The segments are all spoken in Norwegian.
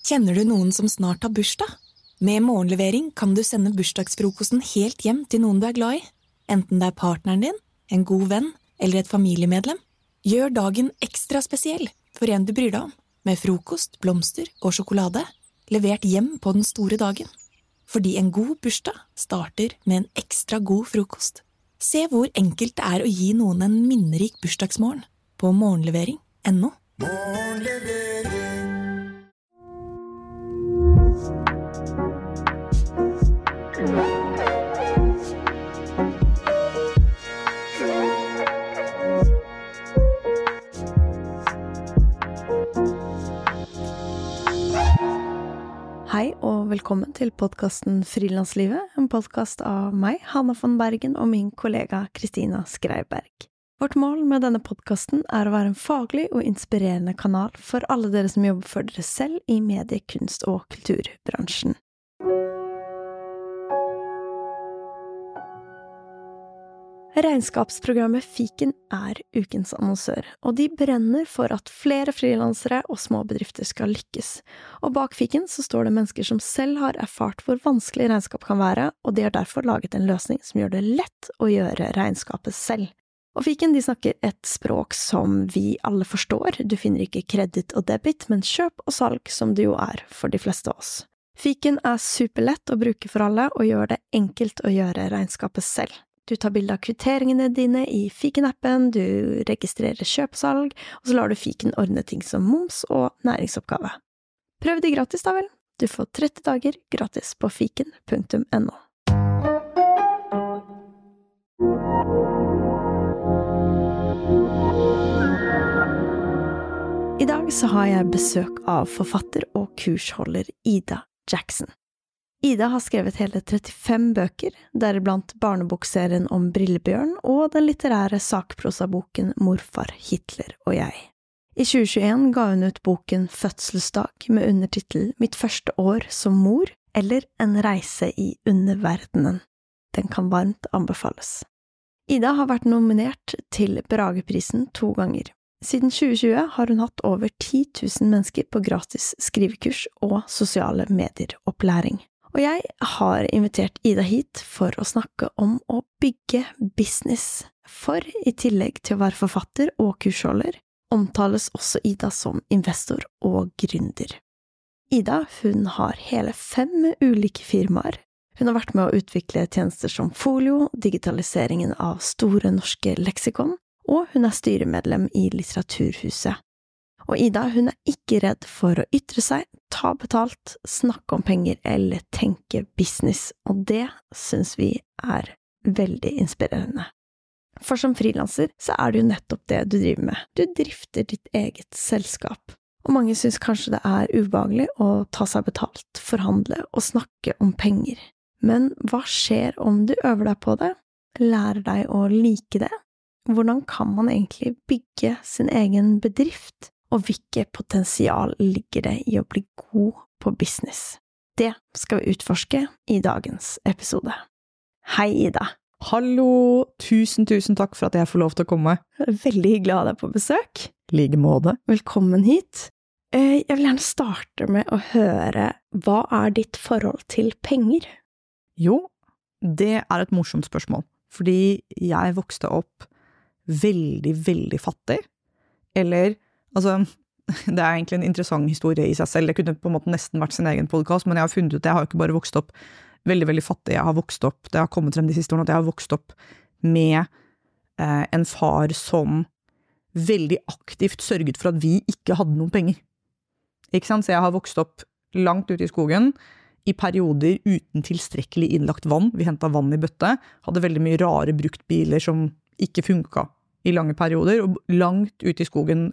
Kjenner du noen som snart har bursdag? Med morgenlevering kan du sende bursdagsfrokosten helt hjem til noen du er glad i. Enten det er partneren din, en god venn eller et familiemedlem. Gjør dagen ekstra spesiell for en du bryr deg om, med frokost, blomster og sjokolade, levert hjem på den store dagen. Fordi en god bursdag starter med en ekstra god frokost. Se hvor enkelt det er å gi noen en minnerik bursdagsmorgen på morgenlevering.no. Hei og velkommen til podcasten Frilanslivet, en podcast av meg, Hanna von Bergen, og min kollega Kristina Skreiberg. Vårt mål med denne podcasten er å være en faglig og inspirerende kanal for alle dere som jobber for dere selv i medie-, kunst- og kulturbransjen. Regnskapsprogrammet Fiken er ukens annonsør, og de brenner for at flere frilansere og små bedrifter skal lykkes. Og bak Fiken så står det mennesker som selv har erfart hvor vanskelig regnskap kan være, og de har derfor laget en løsning som gjør det lett å gjøre regnskapet selv. Og Fiken de snakker et språk som vi alle forstår. Du finner ikke kredit og debit, men kjøp og salg som det jo er for de fleste av oss. Fiken er superlett å bruke for alle, og gjør det enkelt å gjøre regnskapet selv. Du tar bilde av kvitteringene dine i Fiken-appen, du registrerer kjøpsalg, og så lar du Fiken ordne ting som moms og næringsoppgave. Prøv det gratis da vel. Du får 30 dager gratis på fiken.no. I dag så har jeg besøk av forfatter og kursholder Ida Jackson. Ida har skrevet hele 35 bøker, deriblant barnebokserien om Brillebjørn og den litterære sakprosaboken Morfar, Hitler og jeg. I 2021 ga hun ut boken Fødselsdag med undertitel Mitt første år som mor, eller En reise i underverdenen. Den kan varmt anbefales. Ida har vært nominert til Brageprisen 2 ganger. Siden 2020 har hun hatt over 10 000 mennesker på gratis skrivekurs og sosiale medier-opplæring. Og jeg har invitert Ida hit for å snakke om å bygge business. For i tillegg til å være forfatter og kursholder, omtales også Ida som investor og gründer. Ida, hun har hele 5 ulike firmaer. Hun har vært med å utvikle tjenester som Folio, digitaliseringen av Store norske leksikon, og hun er styremedlem i Litteraturhuset. Og Ida, hun er ikke redd for å ytre seg, ta betalt, snakke om penger eller tenke business, og det synes vi er veldig inspirerende. For som frilanser så er det jo nettopp det du driver med. Du drifter ditt eget selskap. Og mange synes kanskje det er ubehagelig å ta seg betalt, forhandle og snakke om penger. Men hva skjer om du øver deg på det? Lærer deg å like det? Hvordan kan man egentlig bygge sin egen bedrift? Og hvilket potensial ligger det i å bli god på business? Det skal vi utforske i dagens episode. Hei Ida! Hallo! Tusen takk for at jeg får lov til å komme. Veldig hyggelig å ha deg på besøk. Like måte. Velkommen hit. Jeg vil gjerne starte med å høre, hva er ditt forhold til penger? Jo, det er et morsomt spørsmål. Fordi jeg vokste opp veldig fattig. Eller altså, det er egentlig en interessant historie i seg selv. Det kunne på en måte nesten vært sin egen podcast, men jeg har funnet ut at jeg har ikke bare vokst opp veldig fattig. Jeg har vokst opp, det har kommet frem de siste årene, at jeg har vokst opp med en far som veldig aktivt sørget for at vi ikke hadde noen penger. Ikke sant? Så jeg har vokst opp langt ute i skogen, i perioder uten tilstrekkelig innlagt vann. Vi hentet vann i bøtte, hadde veldig mye rare bruktbiler som ikke funket i lange perioder, og langt ute i skogen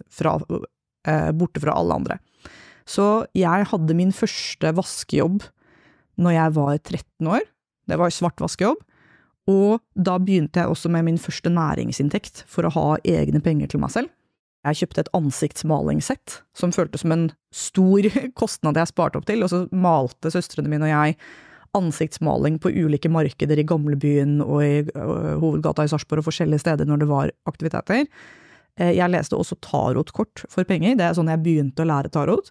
borte fra alle andre. Så jeg hadde min første vaskejobb når jeg var 13 år. Det var svartvaskejobb. Og da begynte jeg også med min første næringsinntekt for å ha egne penger til meg selv. Jeg kjøpte et ansiktsmalingssett som føltes som en stor kostnad jeg sparte opp til, og så malte søstrene mine og jeg ansiktsmaling på ulike markeder i Gamlebyen og i hovedgata i Sarpsborg og forskjellige steder når det var aktiviteter. Jeg leste også tarotkort for penger, det er sånn jeg begynte å lære tarot.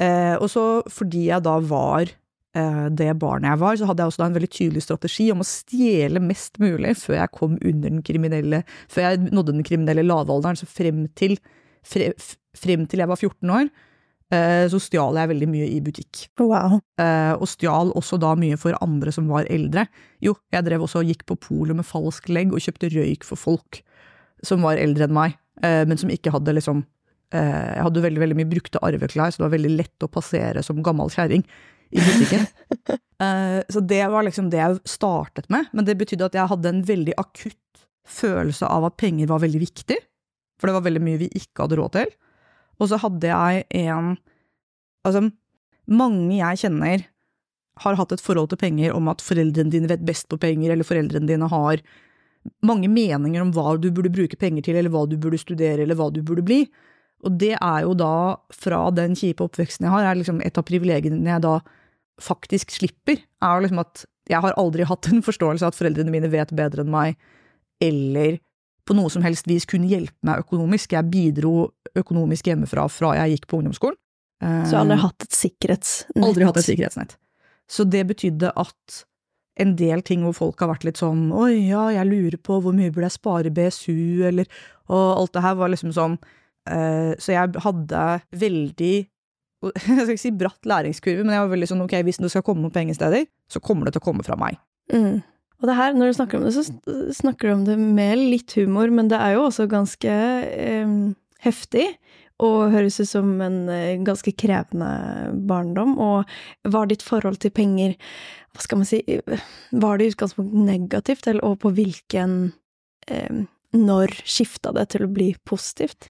Og så fordi jeg da var det barnet jeg var, så hadde jeg også da en veldig tydelig strategi om å stjele mest mulig før jeg kom før jeg nådde den kriminelle lavalderen, så frem til jeg var 14 år, så stjal jeg veldig mye i butikk. Wow. Og stjal også da mye for andre som var eldre. Jo, jeg drev også og gikk på polet med falsk legg og kjøpte røyk for folk som var eldre enn meg, men som ikke hadde liksom, jeg hadde veldig, veldig mye brukte arveklær, så det var veldig lett å passere som gammel kjæring i butikken. Så det var liksom det jeg startet med, men det betydde at jeg hadde en veldig akutt følelse av at penger var veldig viktig, for det var veldig mye vi ikke hadde råd til. Og så hadde jeg mange jeg kjenner har hatt et forhold til penger om at foreldrene dine vet best på penger, eller foreldrene dine har mange meninger om hva du burde bruke penger til, eller hva du burde studere, eller hva du burde bli. Og det jo da, fra den kjipe oppveksten jeg har, liksom et av privilegiene jeg da faktisk slipper, liksom at jeg har aldri hatt en forståelse av at foreldrene mine vet bedre enn meg, eller på noe som helst vis kunne hjelpe meg økonomisk. Jeg bidro økonomisk hjemmefra fra jeg gikk på ungdomsskolen. Så aldri hatt et sikkerhetsnett? Aldri hatt et sikkerhetsnett. Så det betydde at en del ting hvor folk har vært litt sånn, oi, ja, jeg lurer på hvor mye burde jeg spare BSU, eller, og alt det her var liksom sånn, så jeg hadde veldig, jeg skal ikke si bratt læringskurve, men jeg var veldig sånn, ok, hvis det skal komme noen pengesteder, så kommer det til å komme fra meg. Og det her, når du snakker om det, så snakker du om det med litt humor, men det jo også ganske heftig, og høres ut som en ganske krevende barndom, og var ditt forhold til penger, hva skal man si, var det i utgangspunkt negativt, eller og på hvilken, når skiftet det til å bli positivt?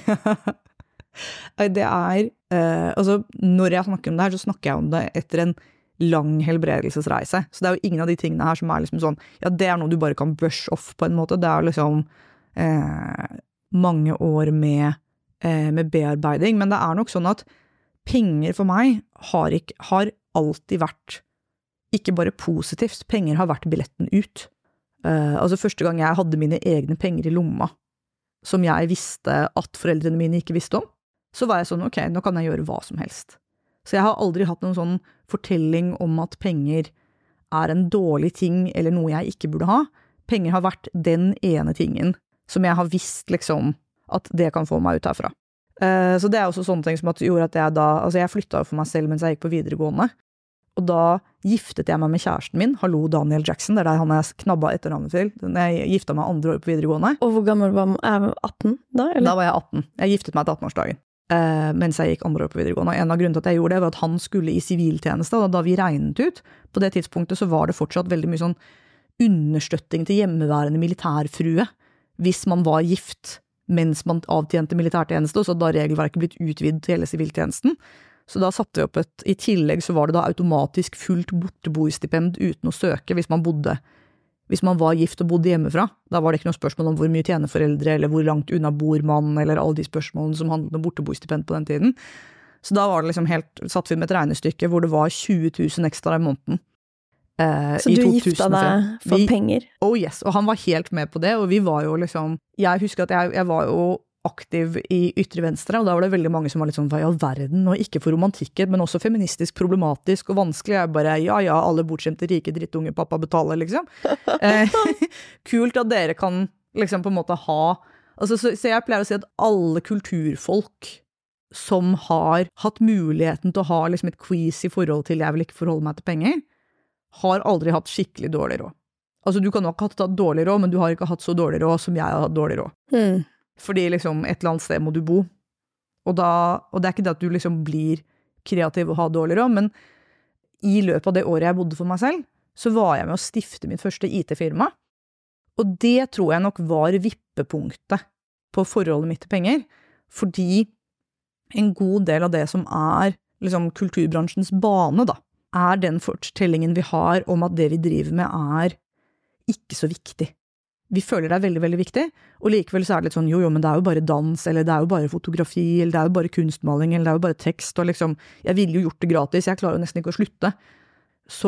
Det altså, når jeg snakker om det her, så snakker jeg om det etter en lang helbredelsesreise, så det jo ingen av de tingene her som liksom sånn, ja, det noe du bare kan brush off på en måte, det liksom mange år med bearbeiding, men det nok sånn at penger for meg har alltid vært ikke bare positivt, penger har vært billetten ut. Altså første gang jeg hadde mine egne penger i lomma, som jeg visste at foreldrene mine ikke visste om, så var jeg sånn, ok, nå kan jeg gjøre hva som helst. Så jeg har aldri hatt noen sånn fortelling om at penger en dårlig ting, eller noe jeg ikke burde ha. Penger har vært den ene tingen som jeg har visst liksom, at det kan få meg ut herfra. Så det også sånne ting som at gjorde at jeg flyttet jo for meg selv mens jeg gikk på videregående, og da giftet jeg meg med kjæresten min, hallo Daniel Jackson, det han jeg knabba etter navnet til, jeg giftet meg 2 år på videregående. Og hvor gammel var du? 18 da? Eller? Da var jeg 18. Jeg giftet meg til 18-årsdagen. Mens jeg gikk 2 år på videregående. En av grunnene til at jeg gjorde det var at han skulle i siviltjeneste, og da vi regnet ut, på det tidspunktet så var det fortsatt veldig mye sånn understøtting til hjemmeværende militærfrue, hvis man var gift mens man avtjente militærtjeneste, og så da regelverket blitt utvidet til hele siviltjenesten. Så da satte vi opp i tillegg så var det da automatisk fullt borteboerstipend uten å søke hvis man var gift og bodde hjemmefra. Da var det ikke noe spørsmål om hvor mye tjener foreldre, eller hvor langt unna bor man, eller alle de spørsmålene som handlet om borteboerstipend på den tiden. Så da var det liksom satt vi med et regnestykke hvor det var 20 000 ekstra i måneden. Så du gifta deg for penger? Oh yes, og han var helt med på det, og vi var jo liksom, jeg husker at jeg var jo aktiv i ytre venstre, og da var det veldig mange som var litt sånn, hva i all verden, og ikke for romantikker, men også feministisk problematisk og vanskelig. Jeg bare, ja, alle bortskjemte rike drittunge pappa betaler, liksom. Kult at dere kan liksom på en måte ha, altså, så jeg pleier å si at alle kulturfolk som har hatt muligheten til å ha liksom et quiz i forhold til jeg vil ikke forholde meg til penger, har aldri hatt skikkelig dårlig råd. Altså, du kan nok ha hatt dårlig råd, men du har ikke hatt så dårlig råd som jeg har hatt dårlig råd. Fordi liksom et eller annet sted må du bo. Og det ikke det at du liksom blir kreativ og har dårlig råd, men i løpet av det året jeg bodde for meg selv, så var jeg med å stifte mitt første IT-firma. Og det tror jeg nok var vippepunktet på forholdet mitt til penger, fordi en god del av det som liksom kulturbransjens bane da, den fortellingen vi har om at det vi driver med ikke så viktig. Vi føler det veldig, veldig viktig, og likevel så det litt sånn, jo, men det jo bare dans, eller det jo bare fotografi, eller det jo bare kunstmaling, eller det jo bare tekst, og liksom, jeg ville jo gjort det gratis, jeg klarer jo nesten ikke å slutte. Så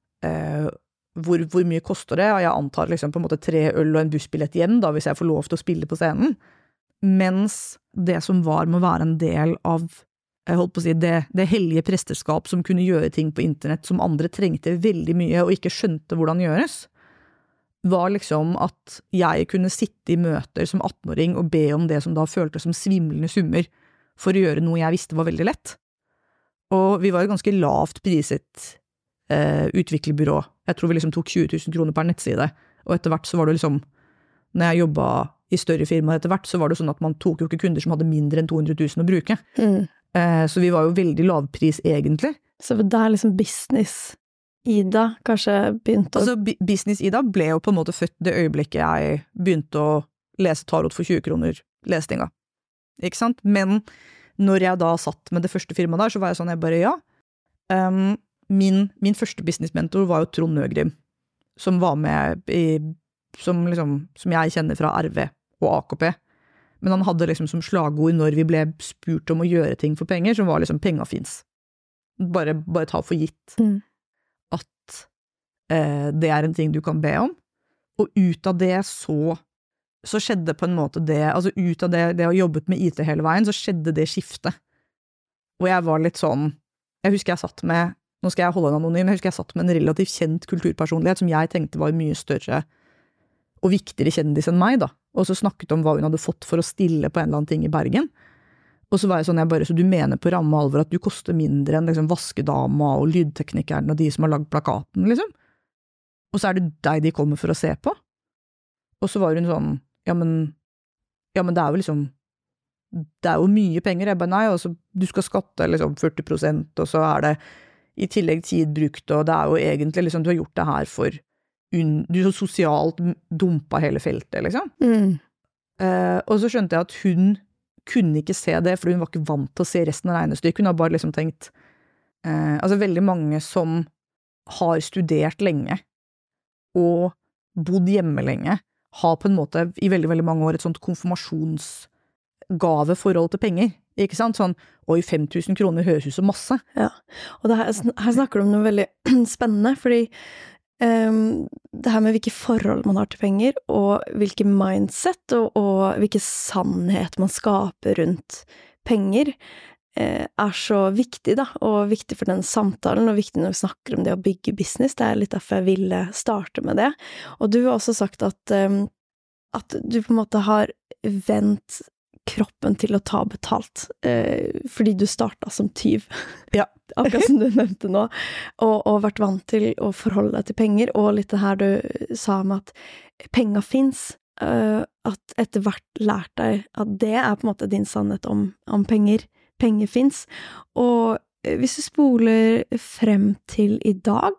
hvor mye koster det? Og jeg antar liksom på en måte 3 øl og en bussbillett hjem, da, hvis jeg får lov til å spille på scenen. Mens det som var med å være en del av jeg holdt på å si, det hellige presteskap som kunne gjøre ting på internett som andre trengte veldig mye og ikke skjønte hvordan gjøres, var liksom at jeg kunne sitte i møter som 18-åring og be om det som da føltes som svimlende summer for å gjøre noe jeg visste var veldig lett. Og vi var jo ganske lavt priset utviklerbyrå. Jeg tror vi liksom tok 20 000 kroner per nettside, og etter hvert så var det liksom, når jeg jobbet i større firmaer etter hvert, så var det sånn at man tok jo ikke kunder som hadde mindre enn 200 000 å bruke. Så vi var jo veldig lavpris egentlig. Så det liksom business-Ida kanskje begynte å... Altså business-Ida ble jo på en måte født det øyeblikket jeg begynte å lese tarot for 20 kroner lesninga. Ikke sant? Men når jeg da satt med det første firmaet der, så var jeg sånn, jeg bare ja. Min første businessmentor var jo Trond Nøgrim, som var med som jeg kjenner fra RV og AKP. Men han hadde liksom som slagord når vi ble spurt om å gjøre ting for penger, som var liksom «penga finnes». Bare ta for gitt at det er en ting du kan be om. Og ut av det så skjedde på en måte det, altså ut av det å jobbet med IT hele veien, så skjedde det skiftet. Og jeg var litt sånn, jeg husker jeg satt med, nå skal jeg holde en anonym, jeg husker jeg satt med en relativt kjent kulturpersonlighet som jeg tenkte var mye større og viktigere kjendis enn meg da, og så snakket om hva hun hadde fått for å stille på en eller annen ting i Bergen. Og så var jeg sånn, så du mener på ramme alvor at du koster mindre enn liksom vaskedama og lydteknikeren og de som har lagd plakaten, liksom? Og så det deg de kommer for å se på? Og så var hun sånn, ja, men det jo liksom, det jo mye penger. Jeg bare, nei, altså, du skal skatte liksom 40%, og så det i tillegg tid brukt, og det jo egentlig liksom, du har gjort det her for du så sosialt dumpa hele feltet, liksom. Og så skjønte jeg at hun kunne ikke se det, for hun var ikke vant til å se resten av regnestykket. Hun har bare liksom tenkt, altså veldig mange som har studert lenge, og bodd hjemme lenge, har på en måte i veldig, veldig mange år et sånt konfirmasjonsgaveforhold til penger. Ikke sant? Sånn, oi, 5 000 kroner høres ut som masse. Ja, og her snakker du om noe veldig spennende, fordi det her med hvilke forhold man har til penger, og hvilke mindset og hvilke sannhet man skaper rundt penger, så viktig da, og viktig for den samtalen, og viktig når vi snakker om det å bygge business. Det litt derfor jeg ville starte med det. Og du har også sagt at du på en måte har vendt kroppen til å ta betalt, fordi du startet som tyv. Ja. Akkurat som du nevnte nå, og vært vant til å forholde deg til penger, og litt det her du sa med at penger finnes, at etter hvert lært deg at det på en måte din sannhet om penger. Penger finnes. Og hvis du spoler frem til i dag,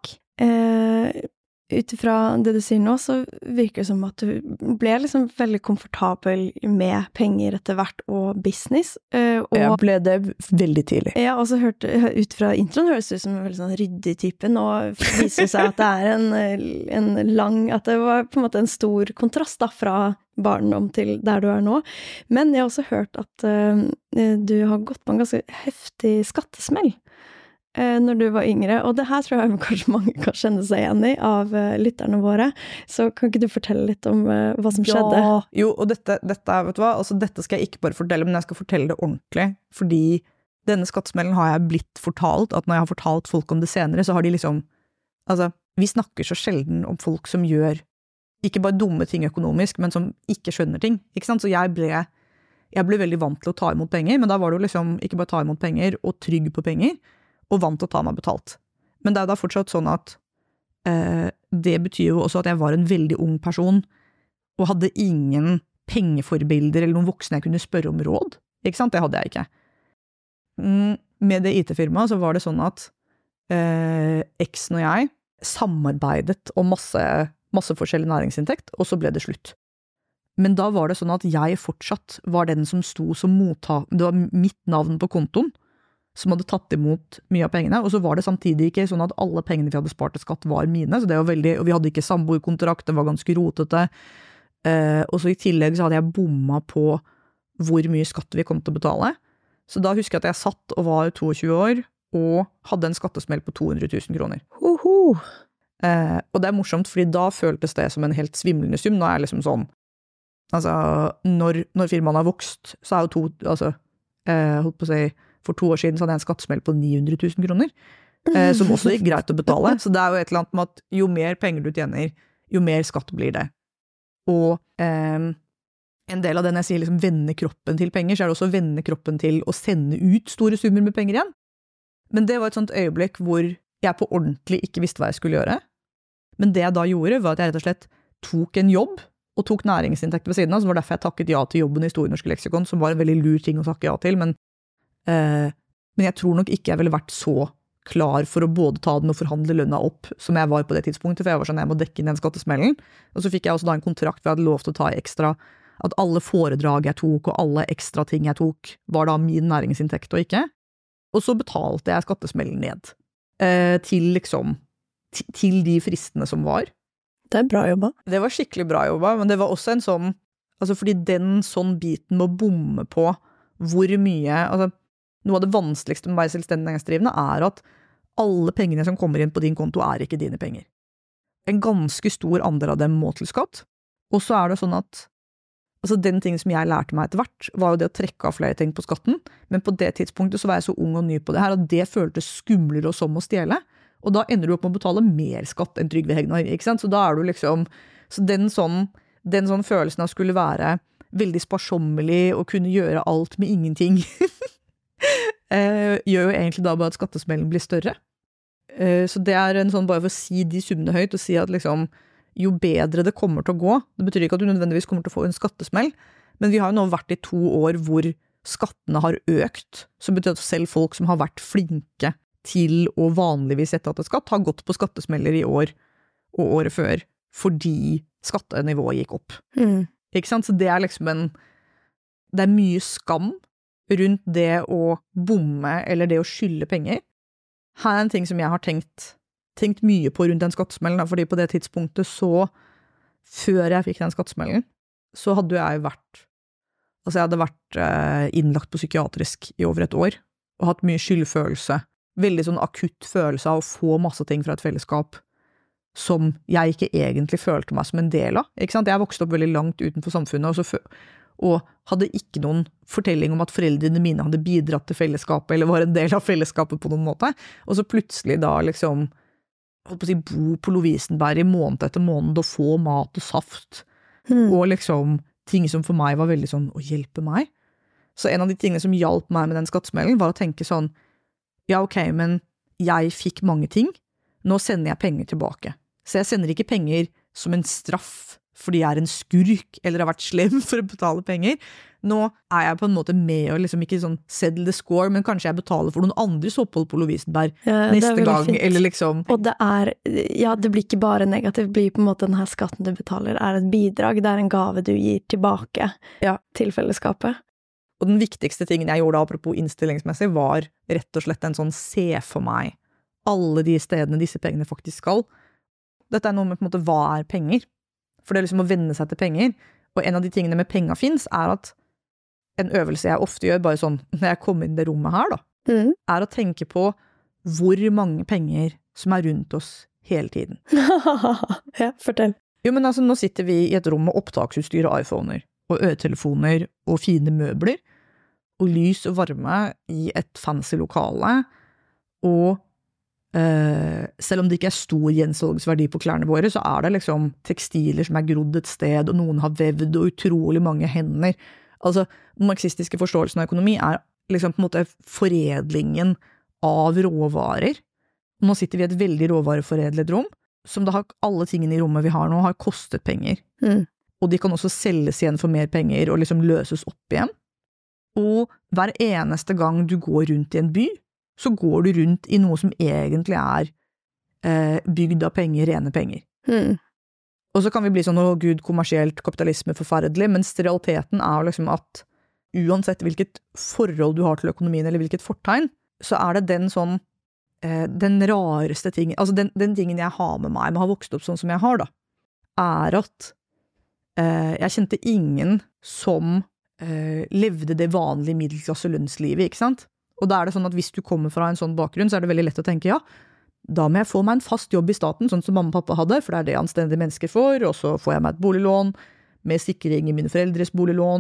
utifra det du sier nå, så virker det som at du ble liksom veldig komfortabel med penger etter hvert, og business. Og jeg ble det veldig tidlig. Ja, og så utifra introen høres det ut som en veldig sånn ryddig type, og viser seg at det en lang, at det var på en måte en stor kontrast da, fra barndom til der du nå. Men jeg har også hørt at du har gått på en ganske heftig skattesmell når du var yngre, og det her tror jeg kanskje mange kan kjenne seg igjen i av lytterne våre, så kan ikke du fortelle litt om hva som skjedde? Ja, jo, og dette vet du hva, altså dette skal jeg ikke bare fortelle, men jeg skal fortelle det ordentlig, fordi denne skattesmellen har jeg blitt fortalt, at når jeg har fortalt folk om det senere, så har de liksom, altså, vi snakker så sjelden om folk som gjør ikke bare dumme ting økonomisk, men som ikke skjønner ting, ikke sant? Så jeg ble veldig vant til å ta imot penger, men da var det jo liksom ikke bare ta imot penger og trygg på penger, og vant til å ta meg betalt. Men det jo da fortsatt sånn at det betyr jo også at jeg var en veldig ung person, og hadde ingen pengeforbilder eller noen voksne jeg kunne spørre om råd. Ikke sant? Det hadde jeg ikke. Med det IT-firmaet så var det sånn at eksen og jeg samarbeidet om masse forskjellig næringsinntekt, og så ble det slutt. Men da var det sånn at jeg fortsatt var den som sto som det var mitt navn på kontoen, som hadde tatt imot mye av pengene, og så var det samtidig ikke sånn at alle pengene vi hadde spart til skatt var mine, så det var veldig, og vi hadde ikke samboerkontrakt, det var ganske rotete, og så i tillegg så hadde jeg bomma på hvor mye skatt vi kom til å betale, så da husker jeg at jeg satt og var 22 år, og hadde en skattesmell på 200 000 kroner. Og det morsomt, fordi da føltes det som en helt svimlende sum, nå jeg liksom sånn, altså, når firmaen har vokst, så jo holdt på å si, for 2 år siden så hadde jeg en skattesmell på 900 000 kroner, som også gikk greit å betale. Så det jo et eller annet med at jo mer penger du tjener, jo mer skatt blir det. Og en del av den jeg sier liksom vende kroppen til penger, så det også vende kroppen til å sende ut store summer med penger igjen. Men det var et sånt øyeblikk hvor jeg på ordentlig ikke visste hva jeg skulle gjøre. Men det jeg da gjorde var at jeg rett og slett tok en jobb, og tok næringsinntekt ved siden av, så var derfor jeg takket ja til jobben i Store Norske Leksikon, som var en veldig lur ting å takke ja til, men jeg tror nok ikke jeg ville vært så klar for å både ta den og forhandle lønna opp, som jeg var på det tidspunktet, for jeg var sånn, jeg må dekke inn den skattesmellen. Og så fikk jeg også da en kontrakt hvor jeg hadde lov til å ta ekstra, at alle foredrag jeg tok, og alle ekstra ting jeg tok, var da min næringsinntekt og ikke. Og så betalte jeg skattesmellen ned, til de fristene som var. Det bra jobba. Det var skikkelig bra jobba, men det var også en sånn, altså fordi den sånn biten med å bomme på hvor mye, altså noe av det vanskeligste med å være selvstendig næringsdrivende at alle pengene som kommer inn på din konto ikke dine penger. En ganske stor andel av dem må til skatt, og så det sånn at altså den ting som jeg lærte meg etter hvert, var jo det å trekke av flere ting på skatten, men på det tidspunktet så var jeg så ung og ny på det her, at det føltes skumlere og som å stjele, og da ender du opp med å betale mer skatt enn Trygve Hegnar, ikke sant? Så da du liksom, så den sånn følelsen av skulle være veldig sparsommelig og kunne gjøre alt med ingenting, gjør jo egentlig da bare at skattesmellen blir større. Så det en sånn, bare for å si de summene høyt, og si at liksom, jo bedre det kommer til å gå, det betyr ikke at du nødvendigvis kommer til å få en skattesmell, men vi har jo nå vært i 2 år hvor skattene har økt, som betyr at selv folk som har vært flinke til å vanligvis sette at skatt, har gått på skattesmeller i år og året før, fordi skattenivået gikk opp. Ikke sant? Så det liksom det mye skam rundt det å bomme, eller det å skylde penger. Her en ting som jeg har tenkt mye på rundt den skattesmellen, fordi på det tidspunktet så, før jeg fikk den skattesmellen, så hadde jeg hadde vært innlagt på psykiatrisk i over 1 år, og hatt mye skyldfølelse, veldig sånn akutt følelse av å få masse ting fra et fellesskap som jeg ikke egentlig følte meg som en del av, ikke sant? Jeg vokste opp veldig langt utenfor samfunnet, og hadde ikke noen fortelling om at foreldrene mine hadde bidratt til fellesskapet, eller var en del av fellesskapet på noen måte, og så plutselig da liksom, holdt på å si, bo på Lovisenberg i måned etter måned, og få mat og saft, og liksom ting som for meg var veldig sånn, å hjelpe meg. Så en av de tingene som hjalp meg med den skattesmellen, var å tenke sånn, ja, ok, men jeg fikk mange ting, nå sender jeg penger tilbake. Så jeg sender ikke penger som en straff, fordi jeg en skurk, eller har vært slem for å betale penger. Nå jeg på en måte med å liksom ikke sånn settle the score, men kanskje jeg betaler for noen andres opphold på Lovisenberg neste gang, fint. Eller liksom. Og det ja, det blir ikke bare negativt, det blir på en måte denne skatten du betaler et bidrag, det en gave du gir tilbake til fellesskapet. Og den viktigste tingen jeg gjorde, apropos innstillingsmessig, var rett og slett en sånn se for meg alle de stedene disse pengene faktisk skal. Dette noe med på en måte hva penger. For det liksom å vende seg til penger. Og en av de tingene med penger finnes, at en øvelse jeg ofte gjør, bare sånn, når jeg kommer inn i det rommet her da, å tenke på hvor mange penger som rundt oss hele tiden. Ja, fortell. Jo, men altså, nå sitter vi i et rom med opptaksutstyr og iPhoner, og øretelefoner, og fine møbler, og lys og varme i et fancy lokale, og selv om det ikke stor gjensalgsverdi på klærne våre, så det liksom tekstiler som grodd et sted, og noen har vevd, og utrolig mange hender. Altså, den marxistiske forståelsen av økonomi liksom på en måte foredlingen av råvarer. Nå sitter vi i et veldig råvareforedlet rom, som da alle tingene i rommet vi har nå, har kostet penger. Og de kan også selges igjen for mer penger, og liksom løses opp igjen. Og hver eneste gang du går rundt i en by, så går du rundt i noe som egentlig bygd av penger, rene penger. Og så kan vi bli sånn, å Gud, kommersielt kapitalisme forferdelig, mens realiteten liksom at uansett hvilket forhold du har til økonomien, eller hvilket fortegn, så det den sånn, den rareste tingen, altså den tingen jeg har med meg, med å ha vokst opp sånn som jeg har da, at jeg kjente ingen som levde det vanlige middelklasse lønnslivet, ikke sant? Og da det sånn at hvis du kommer fra en sånn bakgrunn, så det veldig lett å tenke, ja, da må jeg få meg en fast jobb i staten, sånn som mamma og pappa hadde, for det det anstendige mennesker får, og så får jeg meg et boliglån, med sikring i mine foreldres boliglån,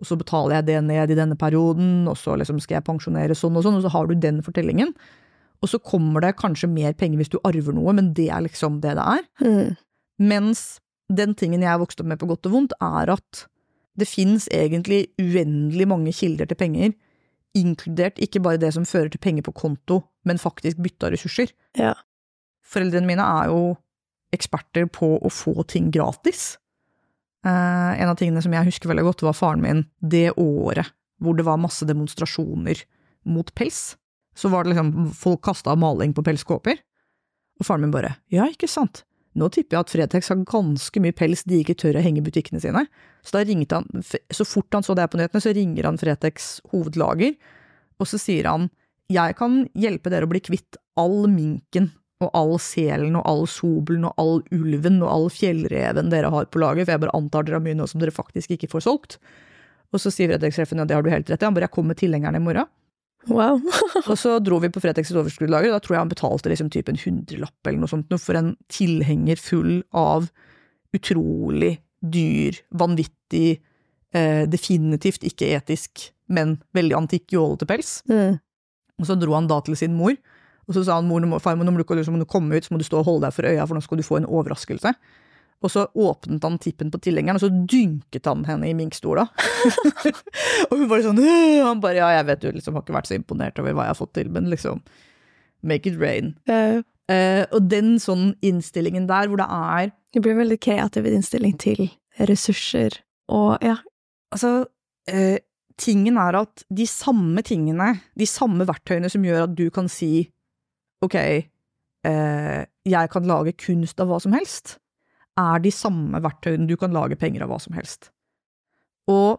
og så betaler jeg det ned i denne perioden, og så liksom skal jeg pensjonere sånn, og så har du den fortellingen. Og så kommer det kanskje mer penger hvis du arver noe, men det liksom det er. Mens den tingen jeg vokste opp med på godt og vondt, er at det finnes egentlig uendelig mange kilder til penger, inkludert ikke bare det som fører til penger på konto, men faktisk bytte av ressurser. Ja. Foreldrene mine er jo eksperter på å få ting gratis. En av tingene som jeg husker veldig godt var faren min det året hvor det var masse demonstrasjoner mot pels. Så var det liksom, folk kastet maling på pelskåper, og faren min bare, ja, ikke sant? Nå tipper jeg at Fretex har ganske mye pels de ikke tør å henge i butikkene sine. Så da ringte han, så fort han så det på nyhetene, så ringer han Fretex hovedlager, og så sier han, jeg kan hjelpe dere å bli kvitt all minken, og all selen, og all sobelen, og all ulven, og all fjellreven dere har på lager, for jeg bare antar dere har mye nå som dere faktisk ikke får solgt. Og så sier Fretex-sjefen, ja, det har du helt rett i, han bare, jeg kommer med tilhengerne i morgen. Wow. Og så dro vi på Fretex' overskuddlager, og da tror jeg han betalte liksom typ en 100-lapp eller noe sånt, for en tilhenger full av utrolig dyr, vanvittig, definitivt ikke etisk, men veldig antikk jålete pels. Og så dro han da til sin mor, og så sa han, far, nå må du komme ut, så må du stå og holde deg for øya, for nå skal du få en overraskelse. Og så åpnet han tippen på tilhengeren, og så dynket han henne i minkstola. Og hun bare sånn, han bare, ja, jeg vet du liksom har ikke vært så imponert over hva jeg har fått til, men liksom, make it rain. Og den sånn innstillingen der, hvor det er... Det blir veldig kreativ innstilling til ressurser, og ja. Altså, tingen er at de samme tingene, de samme verktøyene som gjør at du kan si, ok, jeg kan lage kunst av hva som helst, er de samme verktøyene du kan lage penger av hva som helst. Og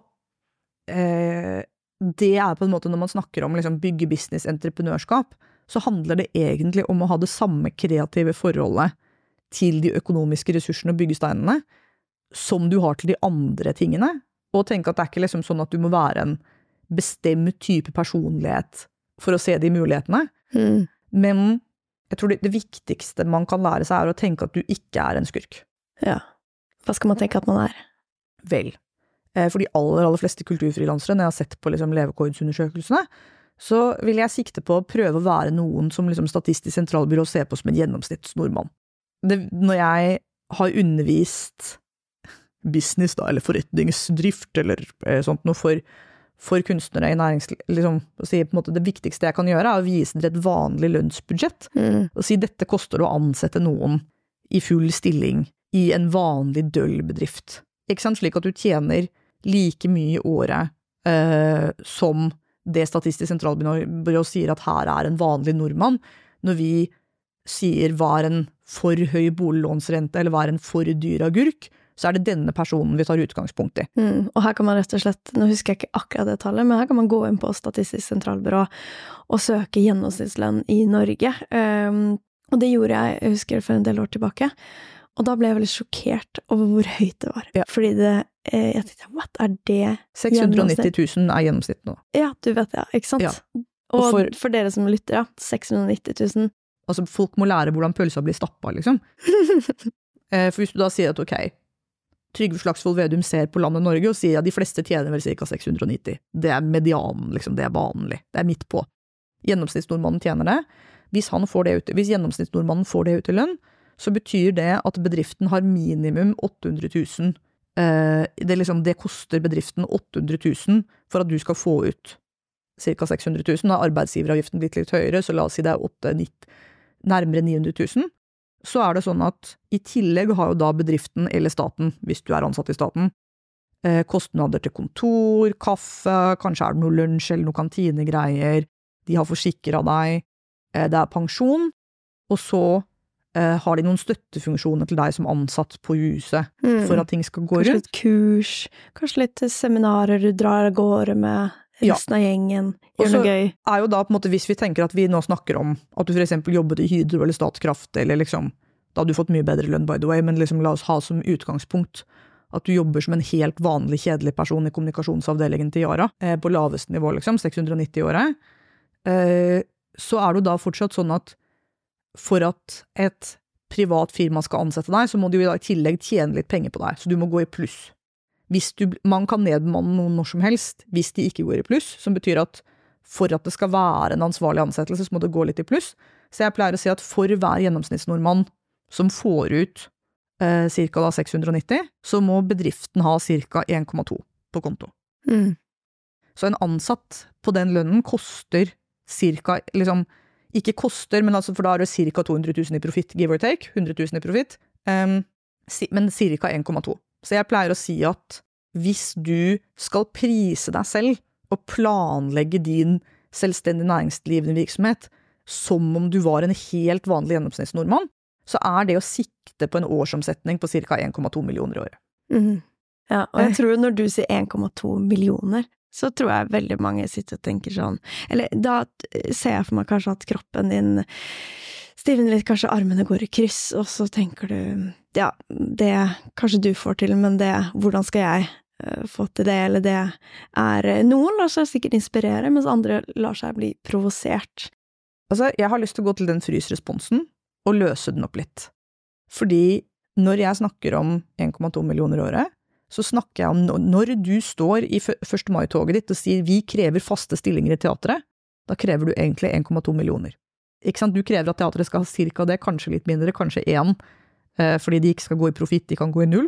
det er på en måte når man snakker om liksom, bygge business, entreprenørskap, så handler det egentlig om å ha det samme kreative forholdet til de økonomiske ressursene og byggesteinene som du har til de andre tingene, og tenke at det er ikke liksom sånn at du må være en bestemt type personlighet for å se de mulighetene. Men jeg tror det viktigste man kan lære seg er å tenke at du ikke er en skurk. Ja. Hva skal man tenke at man er? Vel. For de aller fleste kulturfrilansere, når jeg har sett på liksom levekårsundersøkelsene, så vil jeg sikte på å prøve å være noen som liksom Statistisk sentralbyrå ser på som en gjennomsnittsnordmann. Når jeg har undervist business da, eller forretningsdrift, eller sånt noe for kunstnere i næringsliv, liksom, å si på en måte det viktigste jeg kan gjøre er å vise dere et vanlig lønnsbudsjett, og si dette koster å ansette noen i full stilling i en vanlig døll bedrift. Ikke sant? Slik at du tjener like mye i året som det Statistisk sentralbyrå sier at her er en vanlig nordmann, når vi sier hva er en for høy boliglånsrente, eller hva er en for dyr agurk, så er det denne personen vi tar utgangspunkt i. Og her kan man rett og slett, nå husker jeg ikke akkurat det tallet, men her kan man gå inn på Statistisk sentralbyrå og søke gjennomsnittslønn i Norge. Og det gjorde jeg husker det for en del år tilbake. Og da ble jeg veldig sjokkert over hvor høyt det var. Ja. Fordi jeg tenkte, what er det? 690 000 er gjennomsnitt nå. Ja, du vet det, ikke sant? Ja. Og for dere som lytter, ja, 690 000. Altså, folk må lære hvordan pølsa blir stappet, liksom. For hvis du da sier at, ok, Trygve Slagsvold Vedum ser på landet Norge og sier at de fleste tjener vel ca. 690. Det er medianen, liksom, det er vanlig. Det er midt på. Gjennomsnittsnordmannen tjener det. Hvis gjennomsnittsnordmannen får det ut i lønn, så betyr det at bedriften har minimum 800 000. Det koster bedriften 800 000 for at du skal få ut ca. 600 000. Da har arbeidsgiveravgiften blitt litt høyere, så la oss si det er nærmere 900 000. Så er det sånn at i tillegg har jo da bedriften eller staten, hvis du er ansatt i staten, kostnader til kontor, kaffe, kanskje er det noe lunsj eller noe kantinegreier, de har forsikret deg, det er pensjon, og så har de noen støttefunksjoner til deg som ansatt på huset for at ting skal gå rundt. Kanskje litt kurs, kanskje litt seminarer du drar av gårde med resten av gjengen, gjør noe gøy. Og så er jo da på en måte, hvis vi tenker at vi nå snakker om at du for eksempel jobbet i Hydro eller Statkraft, eller liksom, da hadde du fått mye bedre lønn by the way, men liksom la oss ha som utgangspunkt at du jobber som en helt vanlig kjedelig person i kommunikasjonsavdelingen til Yara, på laveste nivå liksom, 690 i året, så er det da fortsatt sånn at for at et privat firma skal ansette deg, så må de jo i tillegg tjene litt penger på deg, så du må gå i pluss. man kan nedbemanne noen når som helst, hvis de ikke går i pluss, som betyr at for at det skal være en ansvarlig ansettelse, så må det gå litt i pluss. Så jeg pleier å si at for hver gjennomsnittsnordmann som får ut cirka 690, så må bedriften ha cirka 1,2 på konto. Så en ansatt på den lønnen koster cirka, liksom, ikke koster, men altså for da det cirka 200 000 i profitt, give or take, 100 000 i profitt, men cirka 1,2. Så jeg pleier å si at hvis du skal prise deg selv og planlegge din selvstendig næringsdrivende virksomhet som om du var en helt vanlig gjennomsnittsnordmann, så det å sikte på en årsomsetning på cirka 1,2 millioner i året. Ja, og jeg tror når du sier 1,2 millioner, så tror jeg veldig mange sitter og tenker sånn, eller da ser jeg for meg kanskje at kroppen din stivner litt, kanskje armene går i kryss, og så tenker du, ja, det kanskje du får til, men det, hvordan skal jeg få til det, eller det noen lar seg sikkert inspirere, mens andre lar seg bli provosert. Altså, jeg har lyst til å gå til den frysresponsen og løse den opp litt. Fordi når jeg snakker om 1,2 millioner i året, så snakker jeg om når du står i 1. mai-toget ditt og sier vi krever faste stillinger i teatret, da krever du egentlig 1,2 millioner. Ikke sant? Du krever at teatret skal ha cirka det, kanskje litt mindre, kanskje 1, fordi de ikke skal gå i profitt, de kan gå i 0.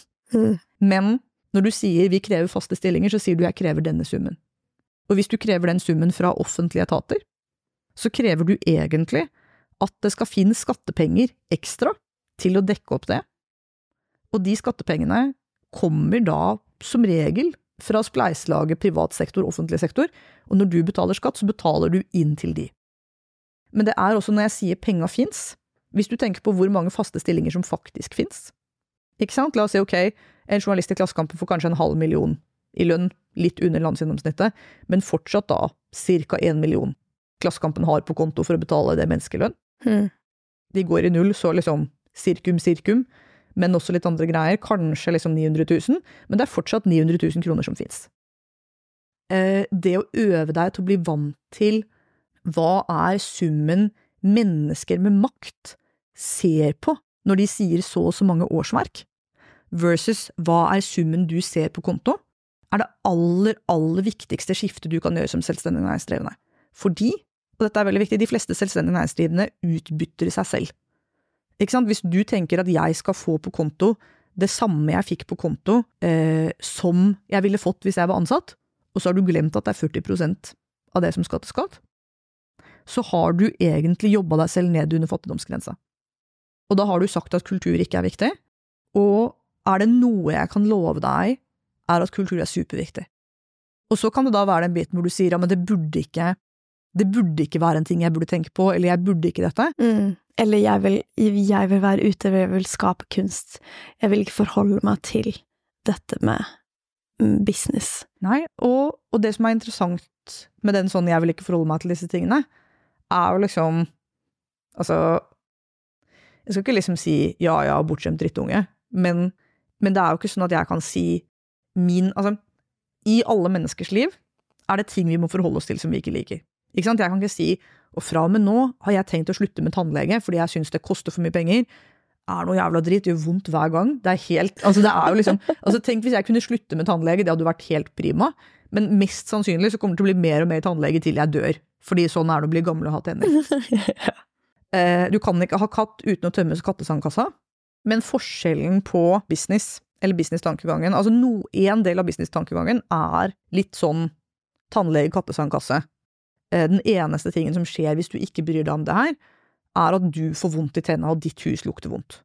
Men når du sier vi krever faste stillinger, så sier du jeg krever denne summen. Og hvis du krever den summen fra offentlige etater, så krever du egentlig at det skal finnes skattepenger ekstra til å dekke opp det. Og de skattepengene kommer da som regel fra spleislaget privat sektor, offentlig sektor, og når du betaler skatt, så betaler du inn til de. Men det også når jeg sier penger finnes, hvis du tenker på hvor mange faste stillinger som faktisk finnes. Ikke sant? La oss si, ok, en journalist i Klassekampen får kanskje 500 000 i lønn, litt under landsgjennomsnittet, men fortsatt da cirka 1 million Klassekampen har på konto for å betale det menneskelønn. De går i 0, så liksom sirkum, men også litt andre greier, kanskje liksom 900 000, men det fortsatt 900 000 kroner som finnes. Det å øve deg til å bli vant til hva summen mennesker med makt ser på når de sier så og så mange årsverk, versus hva summen du ser på konto, det aller viktigste skiftet du kan gjøre som selvstendig næringsdrivende. Fordi, og dette veldig viktig, de fleste selvstendig næringsdrivende utbytter seg selv. Ikke sant? Hvis du tenker at jeg skal få på konto det samme jeg fikk på konto som jeg ville fått hvis jeg var ansatt, og så har du glemt at det 40% av det som skal til skatt, så har du egentlig jobbet deg selv ned under fattigdomsgrensa. Og da har du sagt at kultur ikke viktig, og det noe jeg kan love deg, at kultur superviktig. Og så kan det da være den biten hvor du sier, ja, men det burde ikke være en ting jeg burde tenke på, eller jeg burde ikke dette. Eller jeg vil være ute, jeg vil skape kunst. Jeg vil ikke forholde meg til dette med business. Nei, og det som interessant med den sånn jeg vil ikke forholde meg til disse tingene, jo liksom, altså, jeg skal ikke liksom si ja, bortskjemt drittunge, men det jo ikke sånn at jeg kan si altså, i alle menneskers liv det ting vi må forholde oss til som vi ikke liker. Ikke sant? Jeg kan ikke si, og fra og med nå har jeg tenkt å slutte med tannlege, fordi jeg synes det koster for mye penger, noe jævla dritt, det gjør vondt hver gang, det helt, altså det jo liksom, altså tenk hvis jeg kunne slutte med tannlege, det hadde vært helt prima, men mest sannsynlig så kommer det til å bli mer og mer tannlege til jeg dør, fordi sånn det å bli gammel og ha tenner. Du kan ikke ha katt uten å tømme kattesandkassa, men forskjellen på business, eller business-tankegangen, altså en del av business-tankegangen litt sånn tannlege, kattesandkasse. Den eneste tingen som skjer hvis du ikke bryr deg om det her, at du får vondt i tennene og ditt hus lukter vondt.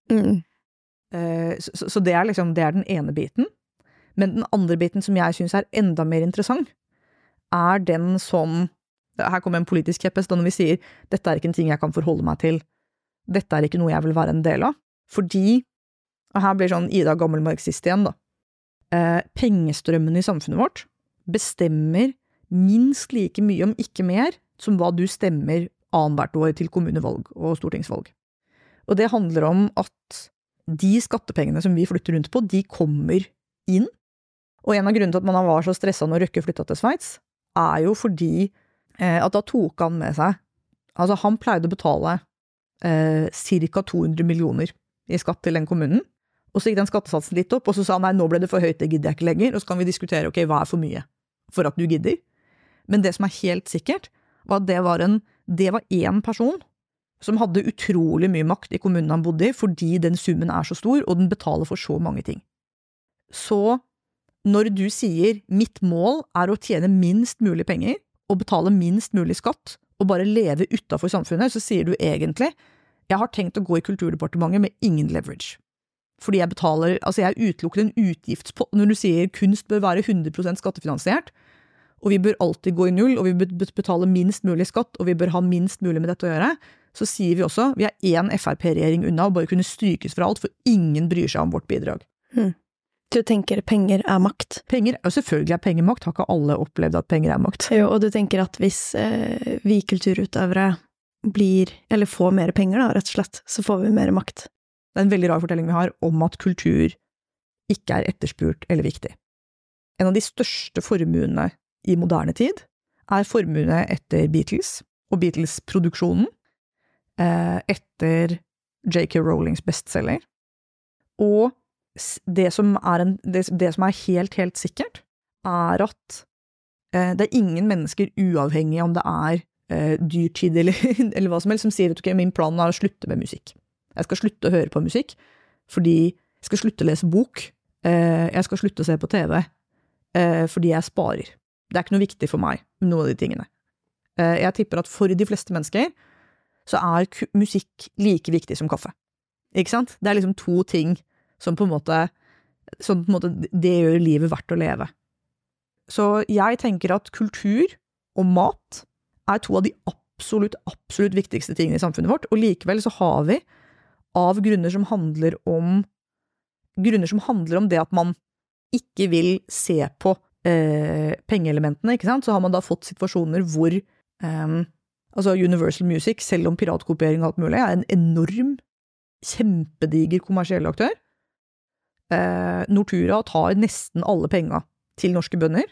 Så det liksom, det den ene biten. Men den andre biten som jeg synes enda mer interessant, den som, her kommer en politisk kjeppest, da når vi sier, dette ikke en ting jeg kan forholde meg til, dette ikke noe jeg vil være en del av, fordi, og her blir sånn Ida gammel marxist igjen da, pengestrømmen i samfunnet vårt bestemmer minst like mye, om ikke mer, som hva du stemmer annethvert år til kommunevalg og stortingsvalg. Og det handler om at de skattepengene som vi flytter rundt på, de kommer inn. Og en av grunnene til at man var så stresset når Røkke flyttet til Sveits, jo fordi at da tok han med seg, altså han pleide å betale cirka 200 millioner i skatt til den kommunen, Og så gikk den skattesatsen litt opp, og så sa han, nei, nå ble det for høyt, det gidder jeg ikke lenger, og så kan vi diskutere, ok, hva for mye for at du gidder? Men det som helt sikkert, var at det var en person som hadde utrolig mye makt i kommunen han bodde i, fordi den summen så stor, og den betaler for så mange ting. Så når du sier, mitt mål å tjene minst mulig penger, og betale minst mulig skatt, og bare leve utenfor samfunnet, så sier du egentlig, jeg har tenkt å gå i kulturdepartementet med ingen leverage. Fordi jeg utelukker en utgiftspott, når du sier kunst bør være 100% skattefinansiert, og vi bør alltid gå i null, og vi bør betale minst mulig skatt, og vi bør ha minst mulig med dette å gjøre, så sier vi også, vi en FrP-regjering unna, og bare kunne strykes fra alt, for ingen bryr seg om vårt bidrag. Du tenker penger makt? Penger, og selvfølgelig penger makt, har ikke alle opplevd at penger makt. Jo, og du tenker at hvis vi kulturutøvere får mer penger da, rett og slett, så får vi mer makt. Det en veldig rar fortelling vi har om at kultur ikke etterspurt eller viktig. En av de største formuene i moderne tid formuene etter Beatles, og Beatles-produksjonen, etter J.K. Rowlings bestseller, og det som helt sikkert, at det ingen mennesker uavhengig om det dyrtid eller hva som helst, som sier at okay, min plan å slutte med musikk. Jeg skal slutte å høre på musikk, fordi jeg skal slutte å lese bok, jeg skal slutte å se på TV, fordi jeg sparer. Det ikke noe viktig for meg, noen av de tingene. Jeg tipper at for de fleste mennesker, så musikk like viktig som kaffe. Ikke sant? Det liksom to ting som på en måte, det gjør livet verdt å leve. Så jeg tenker at kultur og mat to av de absolutt viktigste tingene i samfunnet vårt, og likevel så har vi, av grunner som handler om det at man ikke vil se på pengeelementene, ikke sant? Så har man da fått situasjoner hvor Universal Music, selv om piratkopiering og alt mulig, en enorm, kjempediger kommersiell aktør. Nortura tar nesten alle penga til norske bønder.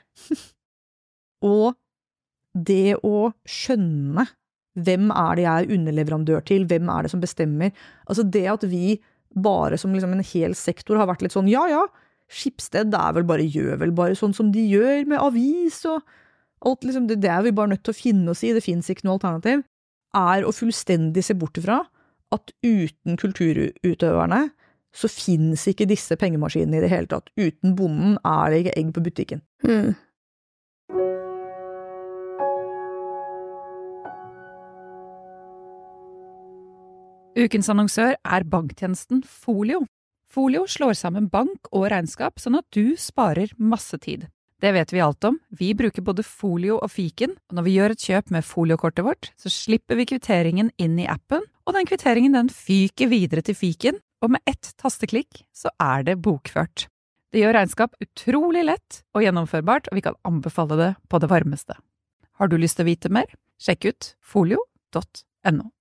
Og det å skjønne hvem det jeg underleverandør til, hvem det som bestemmer, altså det at vi bare som liksom en hel sektor har vært litt sånn, ja, Schibsted gjør vel bare sånn som de gjør med avis og alt liksom, det vi bare nødt til å finne oss i, det finnes ikke noe alternativ, å fullstendig se bort fra at uten kulturutøverne så finnes ikke disse pengemaskinene i det hele tatt. Uten bonden det ikke egg på butikken. Ukens annonsør banktjenesten Folio. Folio slår sammen bank og regnskap sånn at du sparer masse tid. Det vet vi alt om. Vi bruker både Folio og Fiken, og når vi gjør et kjøp med Folio-kortet vårt, så slipper vi kvitteringen inn i appen, og den kvitteringen den fyker videre til Fiken, og med ett tasteklikk så det bokført. Det gjør regnskap utrolig lett og gjennomførbart, og vi kan anbefale det på det varmeste. Har du lyst til å vite mer? Sjekk ut folio.no.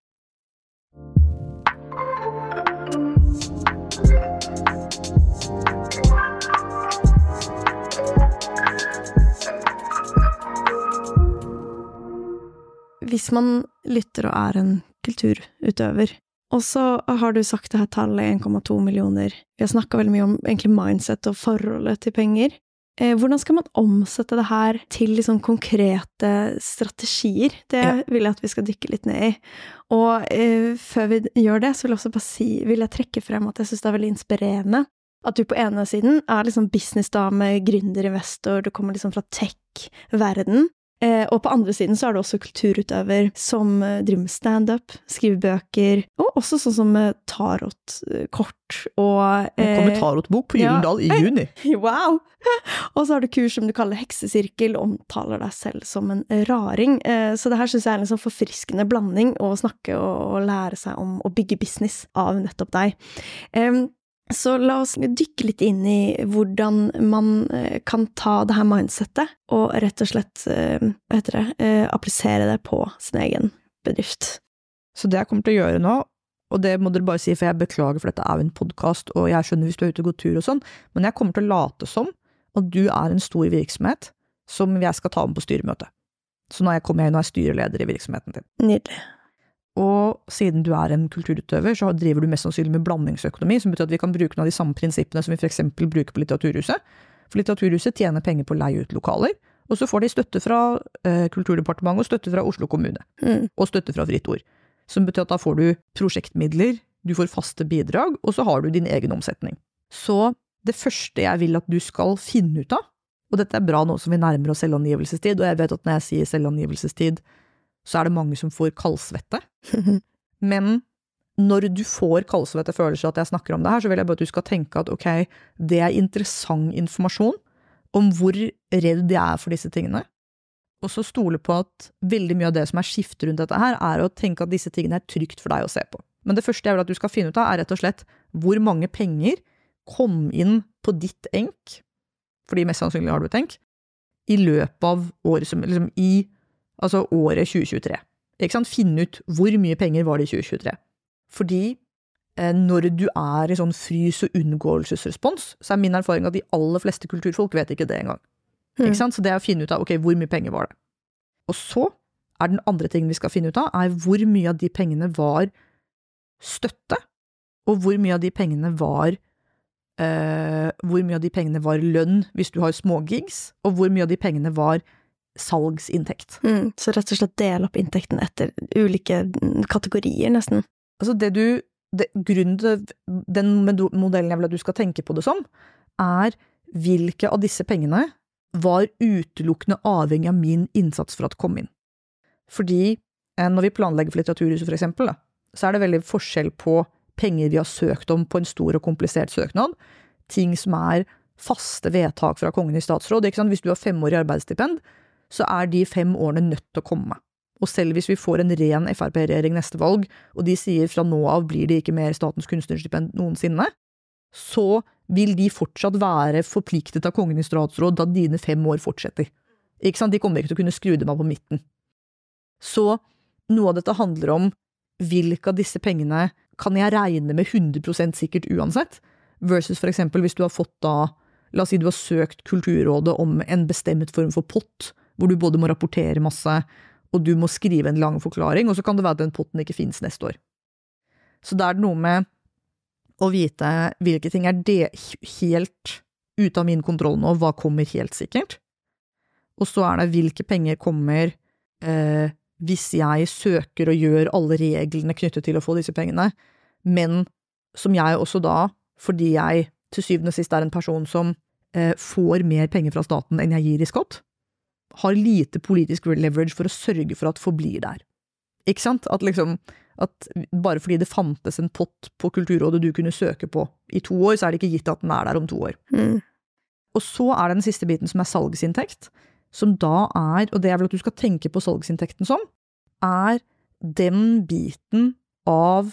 Hvis man lytter og en kulturutøver, og så har du sagt det her tallet 1,2 millioner. Vi har snakket veldig mye om egentlig mindset og forholdet til penger. Hvordan skal man omsette det her til liksom konkrete strategier? Det vil jeg at vi skal dykke litt ned i. Og før vi gjør det, så vil jeg også bare vil jeg trekke frem at jeg synes det veldig inspirerende. At du på ene siden liksom businessdame, gründer, investor, du kommer liksom fra tech-verden. Og på andre siden så det også kulturutøver som driver med stand-up, skriver bøker, og også sånn som tarotkort. Nå kommer tarotbok på Gyldendal i juni. Wow! Og så har du kurs som du kaller heksesirkel, og omtaler deg selv som en raring. Så det her synes jeg en sånn forfriskende blanding å snakke og lære seg om å bygge business av nettopp deg. Så la oss dykke litt inn i hvordan man kan ta det her mindsetet og rett og slett, applisere det på sin egen bedrift. Så det jeg kommer til å gjøre nå, og det må dere bare si, for jeg beklager for dette jo en podcast, og jeg skjønner hvis du ute og går tur og sånn, men jeg kommer til å late som at du en stor virksomhet som jeg skal ta med på styremøte. Så når jeg kommer inn og styreleder i virksomheten din. Nydelig. Og siden du en kulturutøver, så driver du mest sannsynlig med blandingsøkonomi, som betyr at vi kan bruke noen av de samme prinsippene som vi for eksempel bruker på Litteraturhuset. For Litteraturhuset tjener penger på å leie ut lokaler, og så får de støtte fra Kulturdepartementet og støtte fra Oslo kommune, og støtte fra Fritt Ord. Som betyr at da får du prosjektmidler, du får faste bidrag, og så har du din egen omsetning. Så det første jeg vil at du skal finne ut av, og dette bra nå som vi nærmer oss selvangivelsestid, og jeg vet at når jeg sier selvangivelsestid, så det mange som får kaldsvette. Men når du får kaldsvette følelser at jeg snakker om det her, så vil jeg bare at du skal tenke at ok, det interessant informasjon om hvor redd jeg for disse tingene. Og så stole på at veldig mye av det som skiftet rundt dette her, å tenke at disse tingene trygt for deg å se på. Men det første jeg vil at du skal finne ut av, rett og slett hvor mange penger kom inn på ditt enk, fordi mest sannsynlig har du et enk, i løpet av året som, liksom altså året 2023. Ikke sant? Finn ut hvor mye penger var det i 2023. Fordi når du i sånn frys- og unngåelsesrespons, så min erfaring at de aller fleste kulturfolk vet ikke det engang. Ikke sant? Så det å finne ut av, ok, hvor mye penger var det? Og så den andre tingen vi skal finne ut av, hvor mye av de pengene var støtte, og hvor mye av de pengene var lønn hvis du har små gigs, og hvor mye av de pengene var salgsinntekt. Så rett og slett del opp inntekten etter ulike kategorier nesten. Altså grunnen til den modellen jeg vil at du skal tenke på det som, hvilke av disse pengene var utelukkende avhengig av min innsats for at det kom inn. Fordi når vi planlegger for Litteraturhuset for eksempel, så det veldig forskjell på penger vi har søkt om på en stor og komplisert søknad, ting som faste vedtak fra Kongen i statsråd. Ikke sant? Hvis du har 5 år i arbeidsstipend, så de 5 årene nødt til å komme. Og selv hvis vi får en ren FRP-regjering neste valg, og de sier fra nå av blir det ikke mer statens kunstnerstipend noensinne, så vil de fortsatt være forpliktet av Kongen i statsråd da dine 5 år fortsetter. Ikke sant? De kommer ikke til å kunne skru dem av på midten. Så noe av dette handler om hvilke av disse pengene kan jeg regne med 100% sikkert uansett, versus for eksempel hvis du har fått la oss si du har søkt Kulturrådet om en bestemt form for pott, hvor du både må rapportere masse, og du må skrive en lang forklaring, og så kan det være at den potten ikke finnes neste år. Så det noe med å vite hvilke ting det helt ut av min kontroll nå, hva kommer helt sikkert, og så det hvilke penger kommer hvis jeg søker og gjør alle reglene knyttet til å få disse pengene, men som jeg også da, fordi jeg til syvende og sist en person som får mer penger fra staten enn jeg gir i skatt, har lite politisk leverage for å sørge for at forblir der. Ikke sant? At bare fordi det fantes en pott på Kulturrådet du kunne søke på i 2 år, så det ikke gitt at den der om 2 år. Og så det den siste biten som salgsinntekt, som da og det vel at du skal tenke på salgsinntekten som, den biten av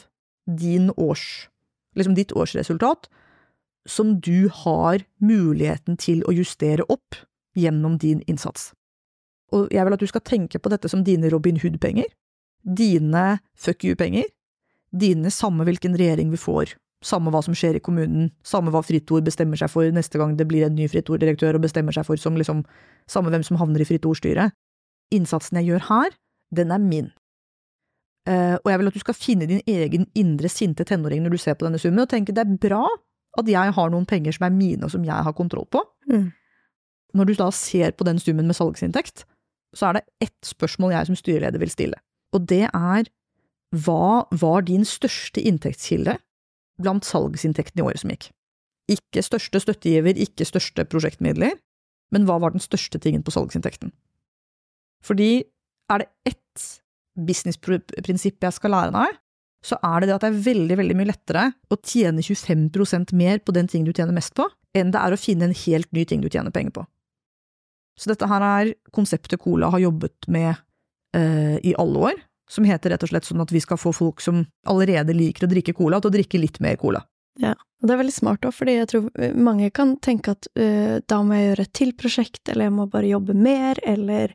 ditt årsresultat som du har muligheten til å justere opp gjennom din innsats. Og jeg vil at du skal tenke på dette som dine Robin Hood-penger, dine fuck you-penger, dine samme hvilken regjering vi får, samme hva som skjer i kommunen, samme hva Fritt Ord bestemmer seg for neste gang det blir en ny Fritt Ord-direktør og bestemmer seg for som samme hvem som havner i Fritt Ord-styret. Innsatsen jeg gjør her, den min. Og jeg vil at du skal finne din egen indre sinte tenåring når du ser på denne summen, og tenke det bra at jeg har noen penger som mine og som jeg har kontroll på. Når du da ser på den summen med salgsinntekt, så det ett spørsmål jeg som styreleder vil stille. Og det hva var din største inntektskilde blant salgsinntekten i året som gikk? Ikke største støttegiver, ikke største prosjektmidler, men hva var den største tingen på salgsinntekten? Fordi det ett businessprinsipp jeg skal lære deg, så det at det veldig, veldig mye lettere å tjene 25% mer på den ting du tjener mest på, enn det å finne en helt ny ting du tjener penger på. Så dette her konseptet Cola har jobbet med i alle år, som heter rett og slett sånn at vi skal få folk som allerede liker å drikke cola, til å drikke litt mer cola. Ja. Og det veldig smart også, fordi jeg tror mange kan tenke at da må jeg gjøre et til prosjekt, eller jeg må bare jobbe mer, eller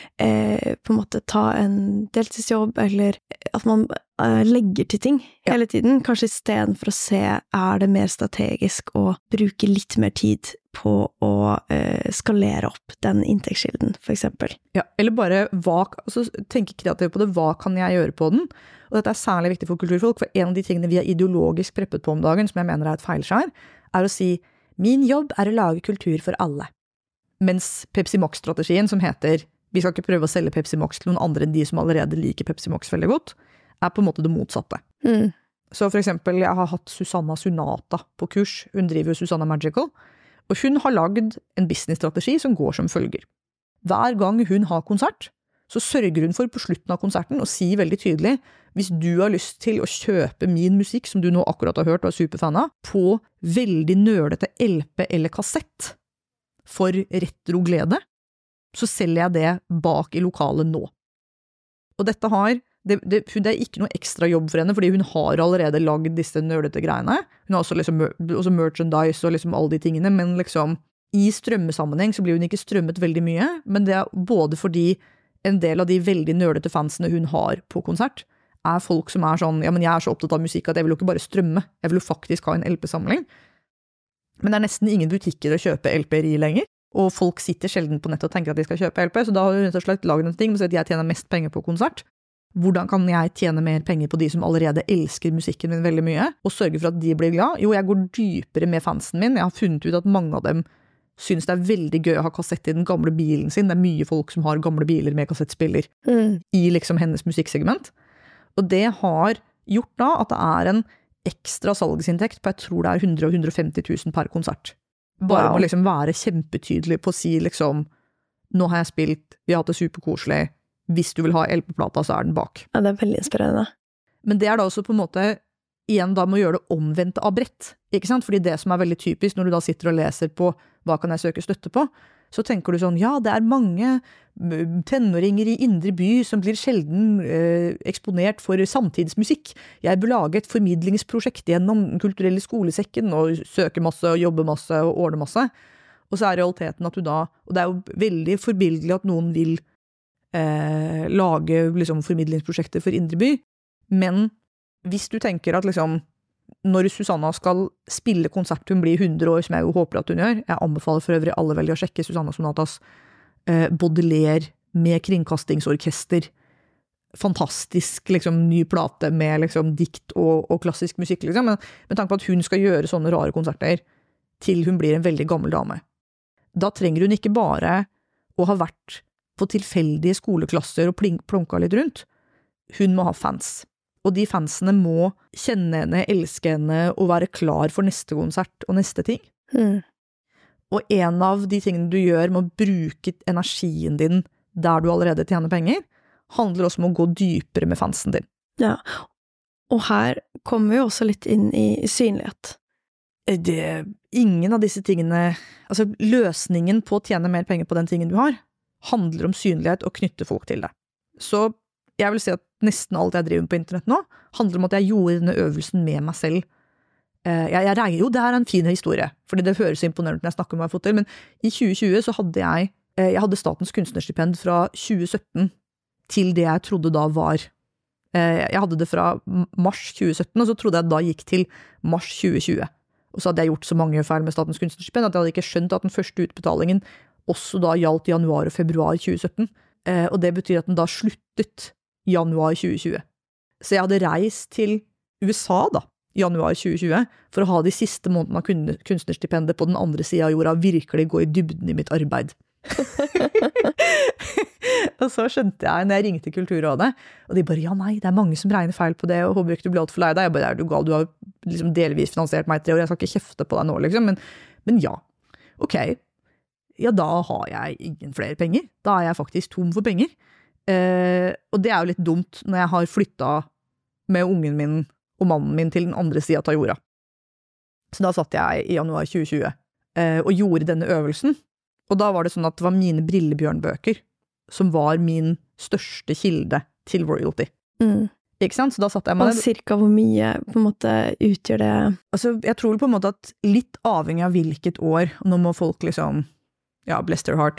på en måte ta en deltidsjobb, eller at man legger til ting hele tiden, kanskje i stedet for å se, det mer strategisk å bruke litt mer tid på å skalere opp den inntektskilden, for eksempel. Ja, eller bare, altså, tenke kreativt på det, hva kan jeg gjøre på den? Og dette særlig viktig for kulturfolk, for en av de tingene vi ideologisk preppet på om dagen, som jeg mener et feilskjær, å si, min jobb å lage kultur for alle. Mens Pepsi Max-strategien, som heter, vi skal ikke prøve å selge Pepsi Max til noen andre enn de som allerede liker Pepsi Max veldig godt, på en måte det motsatte. Så for eksempel, jeg har hatt Susanna Sunata på kurs, hun driver Susanna Magical, og hun har lagd en businessstrategi som går som følger. Hver gang hun har konsert, så sørger hun for på slutten av konserten å si veldig tydelig, hvis du har lyst til å kjøpe min musikk, som du nå akkurat har hørt og superfan av, på veldig nølete LP eller kassett for retro-glede, så selger jeg det bak i lokalet nå. Og dette det ikke noe ekstra jobb for henne, fordi hun har allerede lagd disse nølete greiene. Hun har også, også merchandise og alle de tingene, men i strømmesammenheng så blir hun ikke strømmet veldig mye, men det både fordi en del av de veldig nølete fansene hun har på konsert, folk som sånn, ja, men jeg så opptatt av musikk at jeg vil jo ikke bare strømme, jeg vil jo faktisk ha en LP-samling. Men det nesten ingen butikker å kjøpe LP-er i lenger, og folk sitter sjelden på nettet og tenker at de skal kjøpe LP, så da har hun rett og slett laget en ting, så at jeg tjener mest penger på konsert. Hvordan kan jeg tjene mer penger på de som allerede elsker musikken min veldig mye, og sørge for at de blir glad? Jo, jeg går dypere med fansen min, jeg har funnet ut at mange av dem synes det veldig gøy å ha kassett i den gamle bilen sin. Det mye folk som har gamle biler med kassettspiller i hennes musikksegment. Og det har gjort da at det en ekstra salgsinntekt på, jeg tror det 100 og 150 000 per konsert. Bare må være kjempetydelig på å si nå har jeg spilt, vi har hatt det superkoselig, hvis du vil ha LP-plata så den bak. Ja, det veldig inspirerende. Men det da også på en måte igjen da må gjøre det omvendt av brett, ikke sant? Fordi det som veldig typisk når du da sitter og leser på hva kan jeg søke støtte på, så tenker du sånn, ja, det mange tenåringer i indre by som blir sjelden eksponert for samtidsmusikk. Jeg bør lage et formidlingsprosjekt gjennom den kulturelle skolesekken og søke masse og jobbe masse og ordne masse. Og så realiteten at du da, og det jo veldig forbildelig at noen vil lage formidlingsprosjekter for indre by, men hvis du tenker at når Susanna skal spille konsert, hun blir 100 år, som jeg jo håper at hun gjør, jeg anbefaler for øvrig alle veldig å sjekke Susanna Sonatas Baudelaire med kringkastingsorkester, fantastisk ny plate med dikt og klassisk musikk, men med tanke på at hun skal gjøre sånne rare konserter til hun blir en veldig gammel dame. Da trenger hun ikke bare å ha vært på tilfeldige skoleklasser og plonka litt rundt, hun må ha fans. Og de fansene må kjenne henne, elske henne og være klar for neste konsert og neste ting. Og en av de tingene du gjør med å bruke energien din der du allerede tjener penger, handler også om å gå dypere med fansen din. Ja, og her kommer vi også litt inn i synlighet. Ingen av disse tingene, altså løsningen på å tjene mer penger på den tingen du har, handler om synlighet og knytte folk til det. Så jeg vil si at nesten alt jeg driver på internett nå, handler om at jeg gjorde denne øvelsen med meg selv. Jeg regner jo, det en fin historie, fordi det høres imponerende når jeg snakker om hva jeg har fått til, men i 2020 så hadde jeg hadde statens kunstnerstipend fra 2017 til det jeg trodde da var. Jeg hadde det fra mars 2017, og så trodde jeg da gikk til mars 2020. Og så hadde jeg gjort så mange feil med statens kunstnerstipend at jeg hadde ikke skjønt at den første utbetalingen også da gjaldt januar og februar 2017. Og det betyr at den da sluttet januar 2020. Så jeg hadde reist til USA da, januar 2020, for å ha de siste månedene av kunstnerstipendet på den andre siden av jorda, virkelig gå i dybden i mitt arbeid. Og så skjønte jeg, når jeg ringte Kulturrådet, og de bare, ja nei, det mange som regner feil på det, og håper ikke du blir alt for lei deg. Jeg bare, du gal, du har delvis finansiert meg i 3 år, jeg skal ikke kjefte på deg nå, men ja, ok, ja da har jeg ingen flere penger, da jeg faktisk tom for penger, og det jo litt dumt når jeg har flyttet med ungen min og mannen min til den andre siden av jorda. Så da satt jeg i januar 2020 og gjorde denne øvelsen, og da var det sånn at det var mine Brillebjørn-bøker som var min største kilde til royalty. Ikke sant? Så da satt jeg med Og cirka hvor mye på en måte utgjør det? Altså, jeg tror på en måte at litt avhengig av hvilket år, nå må folk liksom, ja, bless their heart,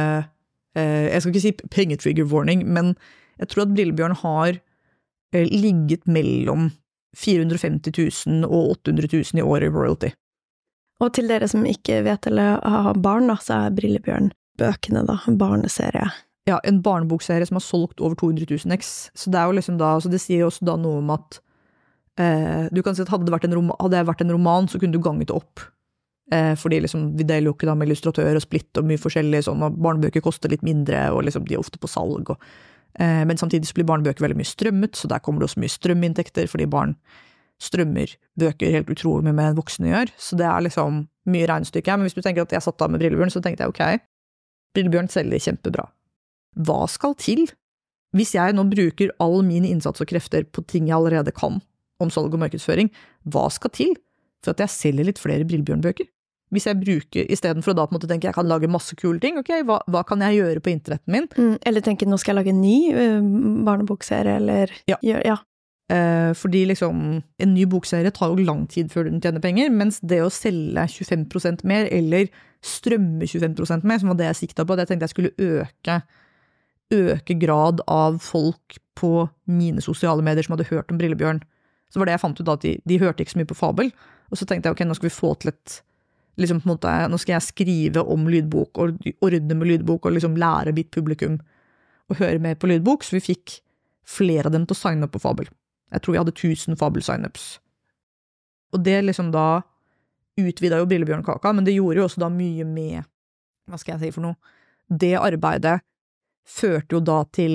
jeg skal ikke si pengetrigger warning, men jeg tror at Brillebjørn har ligget mellom 450 000 og 800 000 i året i royalty. Og til dere som ikke vet eller har barn da, så Brillebjørn bøkene da, en barneserie. Ja, en barnebokserie som har solgt over 200 000 x. Så det jo liksom da, så det sier jo også da noe om at du kan si at hadde jeg vært en roman, så kunne du ganget det opp. Fordi liksom, vi deler jo ikke da med illustratør og splitt og mye forskjellig, sånn, og barnebøker koster litt mindre, og liksom, de ofte på salg. Men samtidig så blir barnebøker veldig mye strømmet, så der kommer det også mye strøminntekter, fordi barn strømmer bøker helt utrolig mye med voksne gjør. Så det liksom mye regnestykke. Men hvis du tenker at jeg satt da med Brillebjørn, så tenkte jeg, ok, Brillebjørn selger kjempebra. Hva skal til? Hvis jeg nå bruker all min innsats og krefter på ting jeg allerede kan om salg og markedsføring, hva skal til for at jeg selger litt flere Brillebjørn-bøker? Hvis jeg bruker, i stedet for å da på en måte tenke jeg kan lage masse kule ting, ok, hva kan jeg gjøre på internetten min? Eller tenke, nå skal jeg lage en ny barnebokserie, eller... Ja. Fordi liksom, en ny bokserie tar jo lang tid før den tjener penger, mens det å selge 25% mer, eller strømme 25% mer, som var det jeg siktet på, det jeg tenkte jeg skulle øke grad av folk på mine sosiale medier som hadde hørt om Brillebjørn. Så var det jeg fant ut da, at de hørte ikke så mye på Fabel, og så tenkte jeg, ok, nå skal vi få til liksom på en måte, nå skal jeg skrive om lydbok, og ordne med lydbok, og liksom lære mitt publikum å høre mer på lydbok, så vi fikk flere av dem til å signe opp på Fabel. Jeg tror vi hadde 1000 Fabel-signups. Og det liksom da utvidet jo Brillebjørn-kaka, men det gjorde jo også da mye med, hva skal jeg si for noe, det arbeidet førte jo da til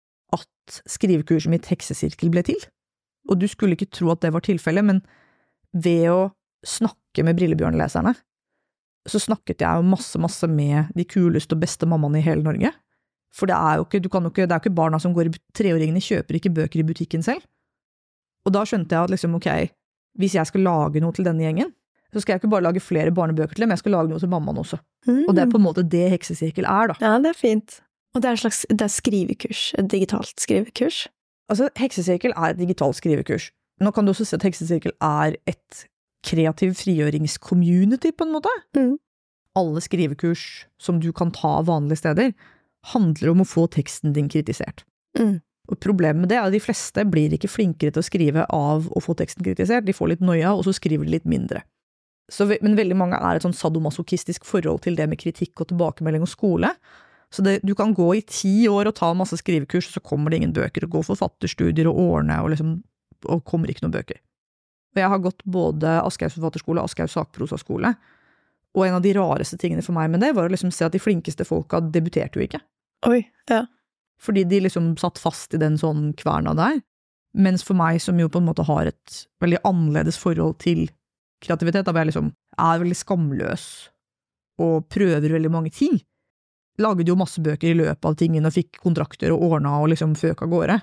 at skrivekurset mitt Heksesirkel ble til. Og du skulle ikke tro at det var tilfellet, men ved å snakke med Brillebjørn-leserne, så snakket jeg jo masse med de kuleste og beste mammaene i hele Norge. For det jo ikke, det jo ikke barna som går treåringene kjøper ikke bøker i butikken selv. Og da skjønte jeg at liksom, ok, hvis jeg skal lage noe til denne gjengen, så skal jeg ikke bare lage flere barnebøker til dem, jeg skal lage noe til mammaen også. Og det på en måte det Heksesirkel da. Ja, det fint. Og det et slags skrivekurs, et digitalt skrivekurs? Altså, Heksesirkel et digitalt skrivekurs. Nå kan du også si at Heksesirkel et kreativ frigjøringscommunity på en måte. Alle skrivekurs som du kan ta vanlige steder, handler om å få teksten din kritisert. Og problemet med det at de fleste blir ikke flinkere til å skrive av å få teksten kritisert, de får litt nøya, og så skriver de litt mindre. Men veldig mange et sånn sadomasochistisk forhold til det med kritikk og tilbakemelding og skole. Så du kan gå i 10 år og ta masse skrivekurs, så kommer det ingen bøker, og gå forfatterstudier og ordne, og kommer ikke noen bøker. Og jeg har gått både Aschehougs forfatterskole og Aschehougs sakprosaskole, og en av de rareste tingene for meg med det var å liksom se at de flinkeste folka debuterte jo ikke. Oi, ja. Fordi de liksom satt fast i den sånn kverna der, mens for meg som jo på en måte har et veldig annerledes forhold til kreativitet, da hvor jeg liksom veldig skamløs og prøver veldig mange ting, laget jo masse bøker i løpet av tingene og fikk kontrakter og ordnet og liksom føk av gårde.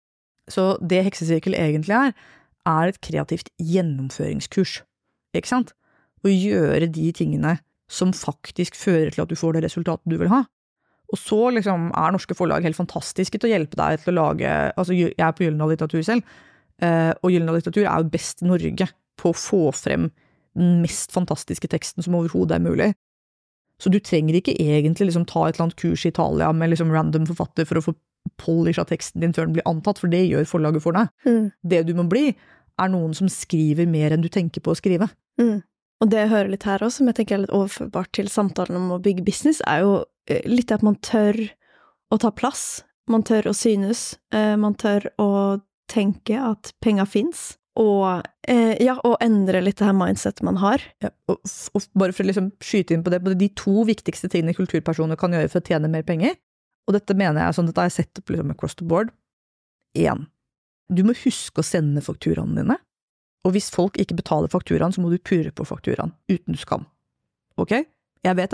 Så det Heksesirkel egentlig et kreativt gjennomføringskurs, ikke sant? Å gjøre de tingene som faktisk fører til at du får det resultatet du vil ha. Og så liksom norske forlag helt fantastiske til å hjelpe deg til å lage, altså jeg på Gyldendal Litteratur selv, og Gyldendal Litteratur jo best i Norge på å få frem den mest fantastiske teksten som overhodet mulig. Så du trenger ikke egentlig liksom ta et eller annet kurs i Italia med liksom random forfatter for å få polish av teksten din før den blir antatt, for det gjør forlaget for deg. Det du må bli, noen som skriver mer enn du tenker på å skrive. Og det jeg hører litt her også, som jeg tenker litt overførbart til samtalen om å bygge business, jo litt at man tør å ta plass, man tør å synes, man tør å tenke at penger finnes, og endre litt det her mindsetet man har. Ja, og bare for å liksom skyte inn på det, de 2 viktigste tingene kulturpersoner kan gjøre for å tjene mer penger, og dette mener jeg sånn, dette har jeg sett opp liksom across the board. 1. Du må huske å sende fakturaene dine, og hvis folk ikke betaler fakturaen, så må du purre på fakturaen, uten skam. Ok? Jeg vet,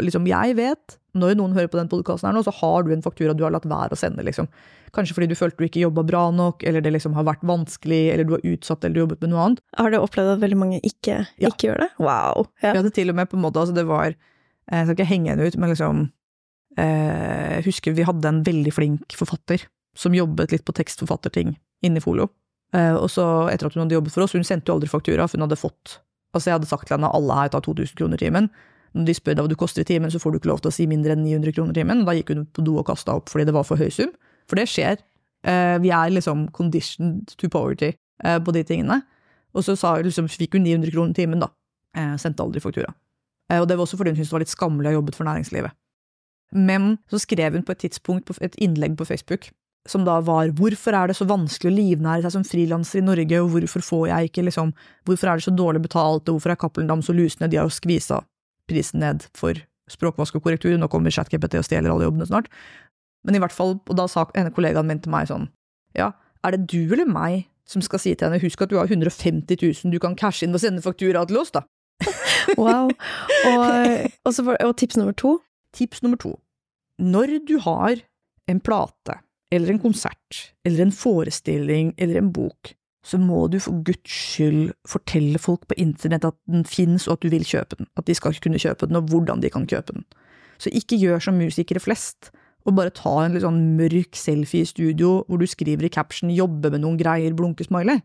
når noen hører på den podcasten her nå, så har du en faktura du har latt være å sende, liksom. Kanskje fordi du følte du ikke jobbet bra nok, eller det liksom har vært vanskelig, eller du har utsatt, eller du har jobbet med noe annet. Har du opplevd at veldig mange ikke gjør det? Wow! Ja. Vi hadde til og med på en måte, altså det var, jeg skal ikke henge henne ut, men liksom, jeg husker vi hadde en veldig flink forfatter, som jobbet litt på tekstforfatterting inn i Folio. Og så etter at hun hadde jobbet for oss, hun sendte jo aldri faktura, for hun hadde fått, altså jeg hadde sagt til henne, alle her tar 2000 kroner i timen. Når de spør deg hva du koster i timen, så får du ikke lov til å si mindre enn 900 kroner i timen. Da gikk hun på do og kastet opp fordi det var for høy sum. For det skjer. Vi liksom conditioned to poverty på de tingene. Og så fikk hun 900 kroner i timen da. Sendte aldri faktura. Og det var også fordi hun syntes det var litt skammelig å ha jobbet for næringslivet. Men så skrev hun på et tidspunkt på et innlegg på Facebook, som da var, hvorfor det så vanskelig å livnære seg som frilanser i Norge, og hvorfor får jeg ikke hvorfor det så dårlig betalt, og hvorfor Cappelen Damm så lusende, de har jo skvisa prisen ned for språkvask og korrektur, nå kommer ChatGPT og stjeler alle jobbene snart. Men i hvert fall, og da sa en kollegaen min til meg sånn, ja, det du eller meg som skal si til henne, husk at du har 150 000, du kan cashe inn og sende faktura til oss da. Wow. Og tips nummer 2? Tips nummer 2. Når du har en plate, eller en konsert, eller en forestilling, eller en bok, så må du for Guds skyld fortelle folk på internett at den finnes, og at du vil kjøpe den, at de skal kunne kjøpe den, og hvordan de kan kjøpe den. Så ikke gjør som musikere flest, og bare ta en litt sånn mørk selfie i studio, hvor du skriver i caption, jobbe med noen greier, blunkesmiley.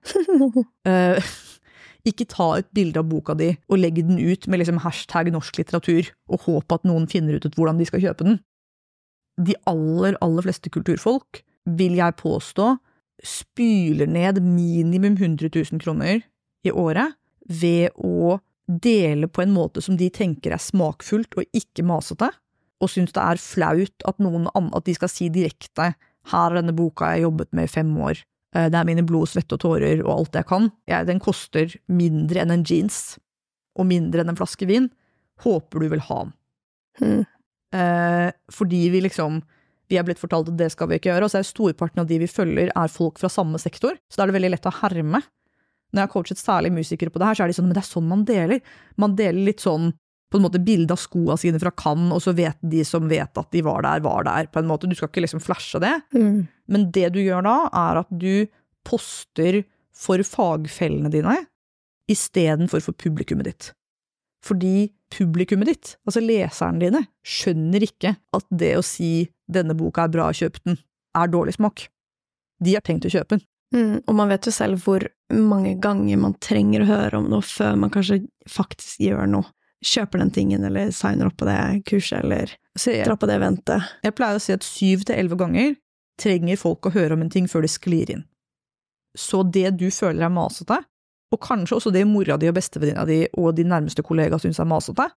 Ikke ta et bilde av boka di, og legge den ut med hashtag norsk litteratur, og håpe at noen finner ut hvordan de skal kjøpe den. De aller fleste kulturfolk, vil jeg påstå, spyler ned minimum 100 000 kroner i året ved å dele på en måte som de tenker smakfullt og ikke masete, og synes det flaut at at de skal si direkte, her denne boka jeg jobbet med i 5 år, det mine blod, svett og tårer og alt jeg kan, den koster mindre enn en jeans, og mindre enn en flaske vin, håper du vil ha den. Fordi vi har blitt fortalt at det skal vi ikke gjøre, og så storparten av de vi følger folk fra samme sektor, så da det veldig lett å herme. Når jeg har coachet særlig musikere på det her, så de sånn, men det sånn man deler. Man deler litt sånn, på en måte bilde av skoene sine fra Cannes, og så vet de som vet at de var der, på en måte. Du skal ikke flashe det. Men det du gjør da, at du poster for fagfellene dine, i stedet for publikummet ditt. Fordi publikummet ditt, altså leserne dine, skjønner ikke at det å si denne boka bra, kjøp den, dårlig smak. De har tenkt å kjøpe den. Og man vet jo selv hvor mange ganger man trenger å høre om noe før man kanskje faktisk gjør noe. Kjøper den tingen, eller signer opp på det kurset, eller drar på det eventet. Jeg pleier å si at 7-11 ganger trenger folk å høre om en ting før de sklir inn. Så det du føler masete, og kanskje også det mora di og bestevenninna di og de nærmeste kollegaer synes masete,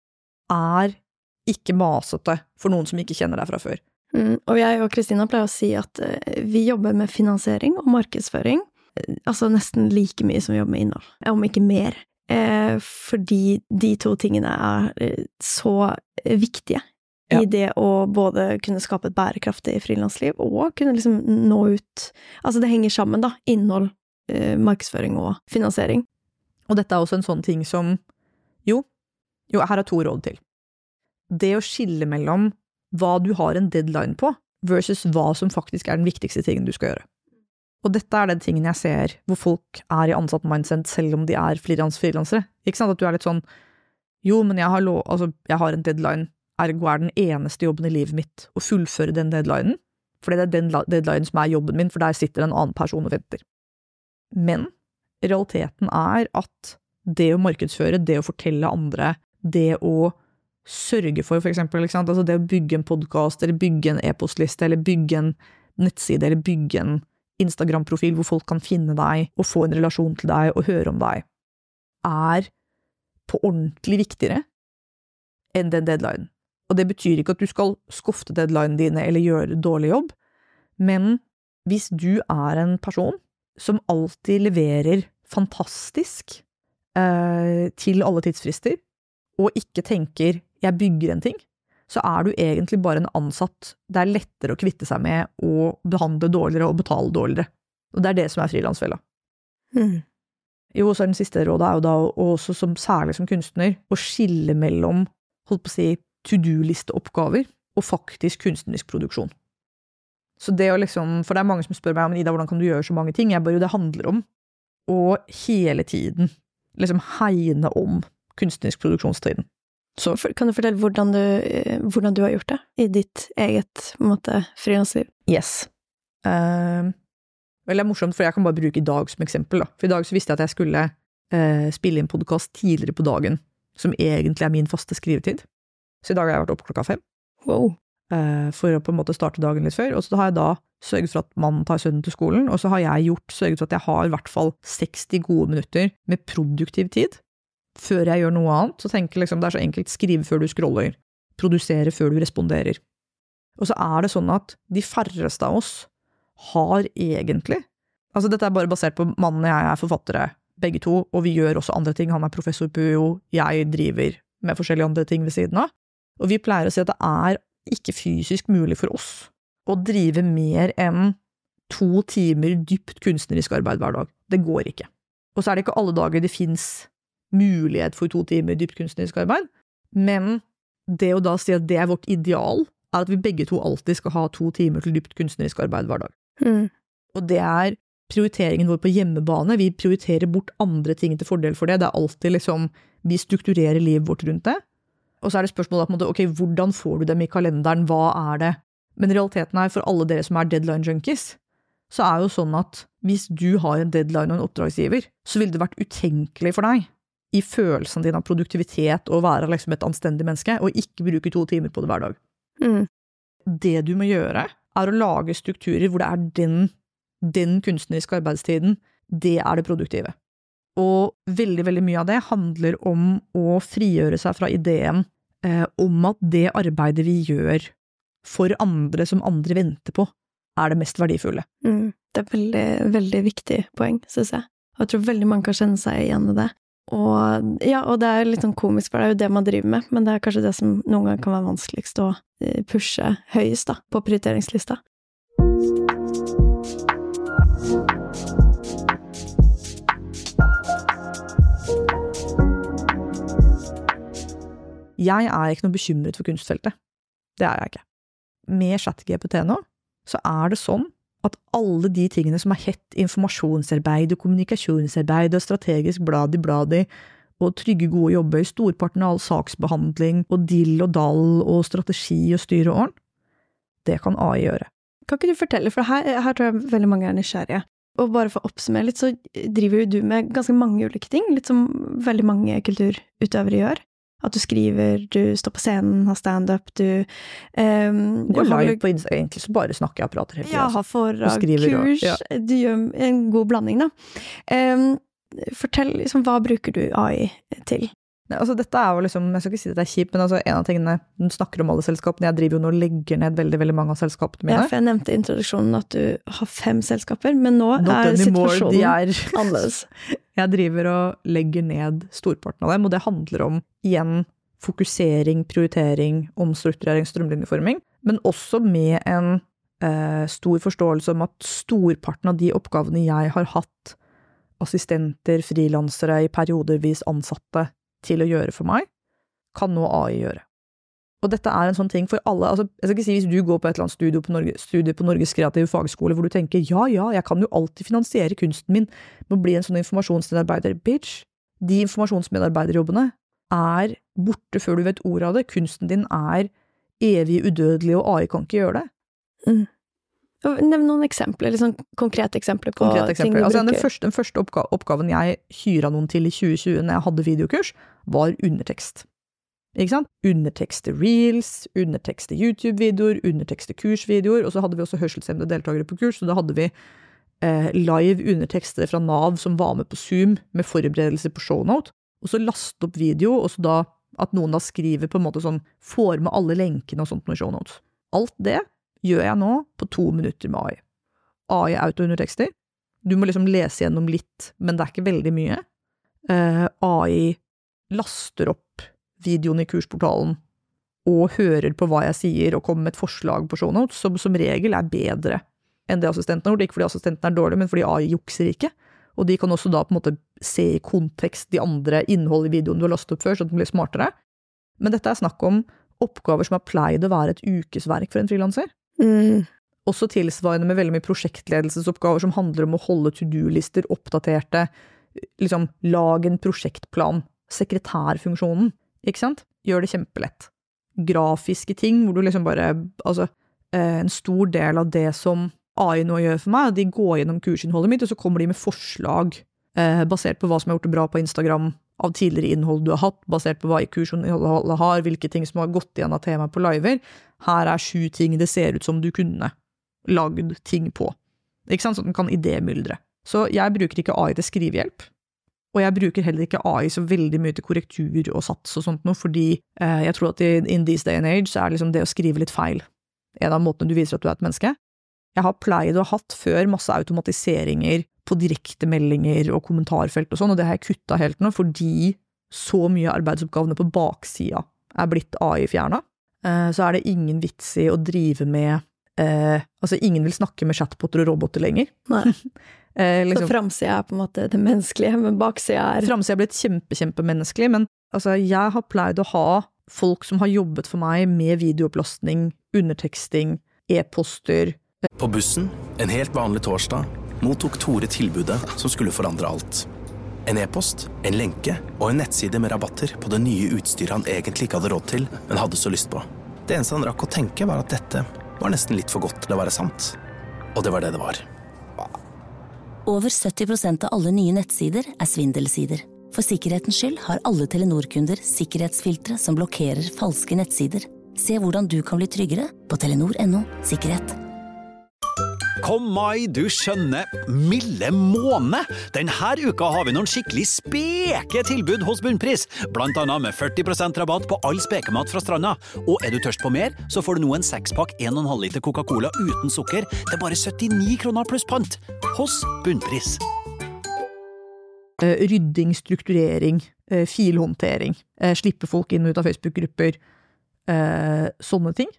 ikke masete for noen som ikke kjenner deg fra før. Og jeg og Kristina pleier å si at vi jobber med finansiering og markedsføring, altså nesten like mye som vi jobber med innhold, om ikke mer. Fordi de 2 tingene så viktige i det å både kunne skape et bærekraftig frilansliv og kunne nå ut, altså det henger sammen da, innhold, markedsføring og finansiering. Og dette også en sånn ting som, jo, her 2 råd til. Det å skille mellom hva du har en deadline på, versus hva som faktisk den viktigste tingen du skal gjøre. Og dette den tingen jeg ser, hvor folk i ansatt mindset, selv om de frilansere. Ikke sant, at du litt sånn, jo, men jeg har en deadline, ergo den eneste jobben i livet mitt, å fullføre den deadlinen, fordi det den deadlinen som jobben min, for der sitter en annen person og venter. Men realiteten at det å markedsføre, det å fortelle andre, det å sørge for eksempel, altså det å bygge en podcast, eller bygge en e-postliste, eller bygge en nettside, eller bygge en Instagram-profil hvor folk kan finne deg, og få en relasjon til deg, og høre om deg, på ordentlig viktigere enn den deadline. Og det betyr ikke at du skal skofte deadline dine, eller gjøre dårlig jobb, men hvis du en person som alltid leverer fantastisk til alle tidsfrister, og ikke tenker, jeg bygger en ting, så du egentlig bare en ansatt det lettere å kvitte seg med å behandle dårligere og betale dårligere. Og det det som frilansfella. Jo, så den siste rådet jo da, også særlig som kunstner, å skille mellom, holdt på å si, to-do-liste-oppgaver og faktisk kunstnerisk produksjon. Så det å for det mange som spør meg, men Ida, hvordan kan du gjøre så mange ting? Jeg bare, jo, det handler om å hele tiden hegne om kunstnerisk produksjonstiden. Så kan du fortelle hvordan du har gjort det i ditt eget, på en måte, frilansliv? Yes. Vel, det morsomt, for jeg kan bare bruke i dag som eksempel, da. For i dag så visste jeg at jeg skulle spille inn podcast tidligere på dagen, som egentlig min faste skrivetid. Så i dag har jeg vært opp 5:00. Wow. For å på en måte starte dagen litt før, og så har jeg da sørget for at mannen tar sønnen til skolen, og så har jeg sørget for at jeg har i hvert fall 60 gode minutter med produktiv tid. Før jeg gjør noe annet, så tenker jeg liksom, det så enkelt, skrive før du scroller, produsere før du responderer. Og så det sånn at de færreste av oss har egentlig, altså dette bare basert på mannen og jeg forfattere, begge to, og vi gjør også andre ting, han professor på UiO, jeg driver med forskjellige andre ting ved siden av, og vi pleier å si at det ikke fysisk mulig for oss å drive mer enn 2 timer dypt kunstnerisk arbeid hver dag. Det går ikke. Og så det ikke alle dager det finnes mulighet for 2 timer dypt kunstnerisk arbeid, men det å da si at det vårt ideal, at vi begge to alltid skal ha 2 timer til dypt kunstnerisk arbeid hver dag. Og det prioriteringen vår på hjemmebane, vi prioriterer bort andre ting til fordel for det, det alltid liksom, vi strukturerer livet vårt rundt det, og så det spørsmålet på en måte, ok, hvordan får du dem i kalenderen, hva det? Men realiteten for alle dere som deadline junkies, så jo sånn at hvis du har en deadline og en oppdragsgiver, så ville det vært utenkelig for deg, i følelsen din av produktivitet og være liksom et anstendig menneske, og ikke bruke 2 timer på det hver dag. Det du må gjøre, å lage strukturer hvor det den kunstneriske arbeidstiden, det det produktive. Og veldig, veldig mye av det handler om å frigjøre seg fra ideen om at det arbeidet vi gjør for andre som andre venter på, det mest verdifulle. Det veldig, veldig viktig poeng, synes jeg. Og jeg tror veldig mange kan kjenne seg igjen i det. Og ja, og det litt sånn komisk, for det jo det man driver med, men det kanskje det som noen ganger kan være vanskeligst å pushe høyest da, på prioriteringslista. Jeg ikke noe bekymret for kunstfeltet. Det jeg ikke. Med ChatGPT nå, så det sånn at alle de tingene som hett informasjonsarbeid og kommunikasjonsarbeid og strategisk bladi, og trygge gode jobber, storparten av all saksbehandling, og dill og dall, og strategi og styr og ordn, det kan AI gjøre. Kan ikke du fortelle, for her tror jeg veldig mange nysgjerrige. Og bare for å oppsummere litt, så driver jo du med ganske mange ulike ting, litt som veldig mange kulturutøvere gjør. At du skriver, du står på scenen, har stand-up, du går live på Instagram, egentlig så bare snakker jeg og prater hele tiden. Ja, har foredrag, kurs, ja. Du gjør en god blanding da. Fortell, liksom, hva bruker du AI til? Altså, dette jo liksom, jeg skal ikke si at det kjipt, men altså, en av tingene, du snakker om alle selskapene, jeg driver jo nå og legger ned veldig, veldig mange av selskapene mine. Ja, for jeg nevnte i introduksjonen at du har 5 selskaper, men nå situasjonen annerledes. Jeg driver og legger ned storparten av dem, og det handler om, igjen, fokusering, prioritering, omstrukturering, strømlinjeforming, men også med en stor forståelse om at storparten av de oppgavene jeg har hatt, assistenter, frilansere, i periodervis ansatte, til å gjøre for meg, kan nå AI gjøre. Og dette en sånn ting for alle, altså, jeg skal ikke si hvis du går på et eller annet studie på Norges kreative fagskole, hvor du tenker, ja, jeg kan jo alltid finansiere kunsten min med å bli en sånn informasjonsmedarbeider. Bitch, de informasjonsmedarbeiderjobbene borte før du vet ordet av det. Kunsten din evig udødelig, og AI kan ikke gjøre det. Nevn noen eksempler, liksom konkrete eksempler på ting du bruker. Altså, den første oppgaven jeg hyret noen til i 2020 når jeg hadde videokurs, var undertekst. Ikke sant? Undertekst til reels, undertekst til YouTube-videoer, undertekst til kursvideoer, og så hadde vi også hørselshemmede deltakere på kurs, og da hadde vi live undertekster fra NAV som var med på Zoom med forberedelser på shownote, og så laste opp video, og så da at noen da skriver på en måte sånn, får med alle lenkene og sånt med shownotes. Alt det gjør jeg nå på 2 minutter med AI. AI auto-undertekster. Du må liksom lese gjennom litt, men det ikke veldig mye. AI laster opp videoen i kursportalen og hører på hva jeg sier og kommer med et forslag på shownotes, som regel bedre enn det assistenten har gjort. Ikke fordi assistenten dårlig, men fordi AI jukser ikke. Og de kan også da på en måte se i kontekst de andre innhold i videoen du har lastet opp før, så at den blir smartere. Men dette snakk om oppgaver som har pleid å være et ukesverk for en frilanser. Også tilsvarende med veldig mye prosjektledelsesoppgaver som handler om å holde to-do-lister oppdaterte, liksom lage en prosjektplan, sekretærfunksjonen, ikke sant? Gjør det kjempelett. Grafiske ting hvor du liksom bare, altså en stor del av det som AI nå gjør for meg, de går gjennom kursinnholdet mitt, og så kommer de med forslag basert på hva som har gjort det bra på Instagram, av tidligere innhold du har hatt, basert på hva kursinnholdet har, hvilke ting som har gått igjen av temaet på liver. Her 7 ting det ser ut som du kunne lagd ting på. Ikke sant? Så den kan idémyldre. Så jeg bruker ikke AI til skrivehjelp, og jeg bruker heller ikke AI så veldig mye til korrektur og sats og sånt noe, fordi jeg tror at in this day and age så liksom det å skrive litt feil en av måtene du viser at du et menneske. Jeg har pleid og hatt før masse automatiseringer på direktemeldinger og kommentarfelt og sånn, og det har jeg kuttet helt nå, fordi så mye arbeidsoppgavene på baksida blitt AI-fjernet. Så det ingen vits i å drive med altså ingen vil snakke med chatboter og roboter lenger. Nei. Liksom, så framsida på en måte det menneskelige, men baksida framsida blitt kjempemenneskelig, men altså, jeg har pleid å ha folk som har jobbet for meg med videoopplasting, underteksting, e-poster. På bussen, en helt vanlig torsdag, mottok Tore tilbudet som skulle forandre alt. En e-post, en lenke og en nettside med rabatter på det nye utstyret han egentlig ikke hadde råd til, men hadde så lyst på. Det eneste han rakk å tenke var at dette var nesten litt for godt til å være sant. Og det var det det var. Over 70% av alle nye nettsider svindelsider. For sikkerhetens skyld har alle Telenor-kunder sikkerhetsfiltre som blokkerer falske nettsider. Se hvordan du kan bli tryggere på telenor.no/sikkerhet. Kom mai, du skjønner, milde måne! Denne uka har vi noen skikkelig speke tilbud hos Bunnpris, blant annet med 40% rabatt på all spekemat fra stranda. Og du tørst på mer, så får du nå en 6-pakk 1,5 liter Coca-Cola uten sukker til bare 79 kroner pluss pant hos Bunnpris. Rydding, strukturering, filhåndtering, slippe folk inn og ut av Facebook-grupper, sånne ting.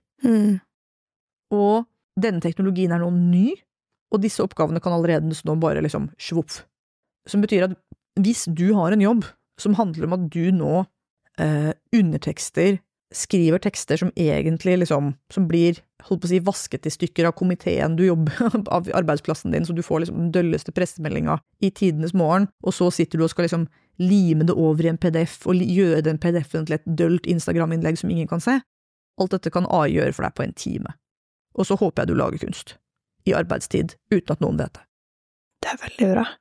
Og denne teknologien nå ny, og disse oppgavene kan allerede nå bare liksom svopp. Som betyr at hvis du har en jobb som handler om at du nå undertekster, skriver tekster som egentlig liksom, som blir, holdt på å si, vasket i stykker av komiteen du jobber av arbeidsplassen din, så du får liksom den dølleste pressemeldinga i tidenes morgen, og så sitter du og skal liksom lime det over i en PDF, og gjøre den PDF-en til et døllt Instagram-innlegg som ingen kan se. Alt dette kan AI gjøre for deg på en time. Og så håper jeg du lager kunst i arbeidstid, uten at noen vet det. Det veldig bra.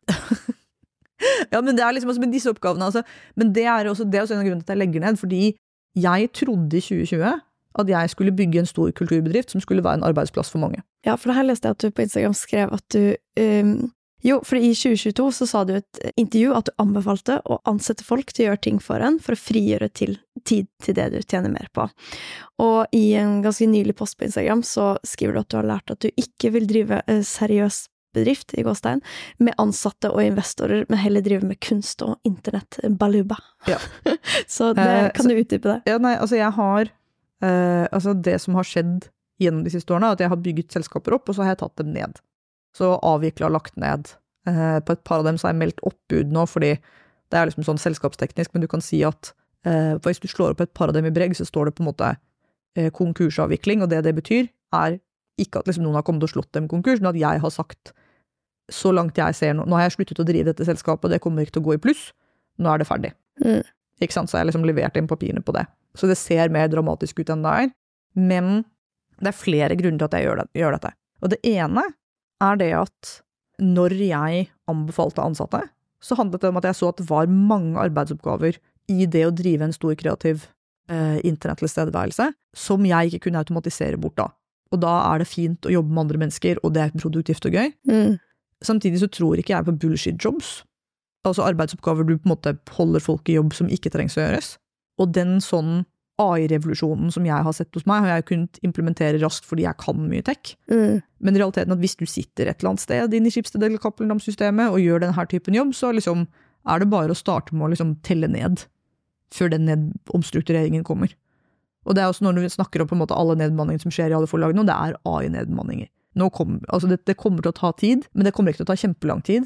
Ja, men det liksom også med disse oppgavene, altså, men det også en av grunnen til at jeg legger ned, fordi jeg trodde i 2020 at jeg skulle bygge en stor kulturbedrift som skulle være en arbeidsplass for mange. Ja, for det her leste jeg at du på Instagram skrev at du jo, for i 2022 så sa du et intervju at du anbefalte å ansette folk til å gjøre ting for en, for å frigjøre tid til det du tjener mer på. Og i en ganske nylig post på Instagram så skriver du at du har lært at du ikke vil drive seriøs bedrift, i gåstein, med ansatte og investorer, men heller drive med kunst og internett, baluba. Ja. Så kan du utdype det? Ja, nei, altså jeg har, altså det som har skjedd gjennom de siste årene, at jeg har bygget selskaper opp, og så har jeg tatt dem ned. Så avviklet og lagt ned. På et par av dem så har jeg meldt oppbud nå, fordi det liksom sånn selskapsteknisk, men du kan si at hvis du slår opp et par av dem i Bregg, så står det på en måte konkursavvikling, og det betyr ikke at liksom noen har kommet og slått dem konkurs, men at jeg har sagt, så langt jeg ser nå har jeg sluttet å drive dette selskapet, og det kommer ikke til å gå i pluss, nå det ferdig. Ikke sant? Så jeg har liksom levert inn papirene på det. Så det ser mer dramatisk ut enn det men det flere grunner til at jeg gjør dette. Og det ene det at når jeg anbefalte ansatte, så handlet det om at jeg så at det var mange arbeidsoppgaver i det å drive en stor kreativ internettilstedeværelse, som jeg ikke kunne automatisere bort da. Og da det fint å jobbe med andre mennesker, og det produktivt og gøy. Samtidig så tror ikke jeg på bullshit jobs, altså arbeidsoppgaver du på en måte holder folk i jobb som ikke trengs å gjøres. Og den sånn AI-revolusjonen som jeg har sett hos meg, har jeg kunnet implementere raskt fordi jeg kan mye tech. Men i realiteten at hvis du sitter et eller annet sted inn i Schibsted eller Cappelen-Dam-systemet og gjør denne typen jobb, så liksom det bare å starte med å liksom telle ned før den omstruktureringen kommer. Og det også når vi snakker om på en måte alle nedbemanninger som skjer i alle forlagene, og det AI-nedbemanninger. Altså det kommer til å ta tid, men det kommer ikke til å ta kjempelang tid.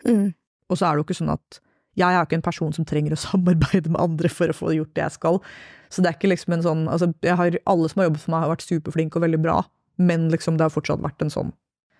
Og så det jo ikke sånn at jeg ikke en person som trenger å samarbeide med andre for å få gjort det jeg skal. Så det ikke liksom en sånn, altså alle som har jobbet for meg har vært superflinke og veldig bra, men liksom det har fortsatt vært en sånn,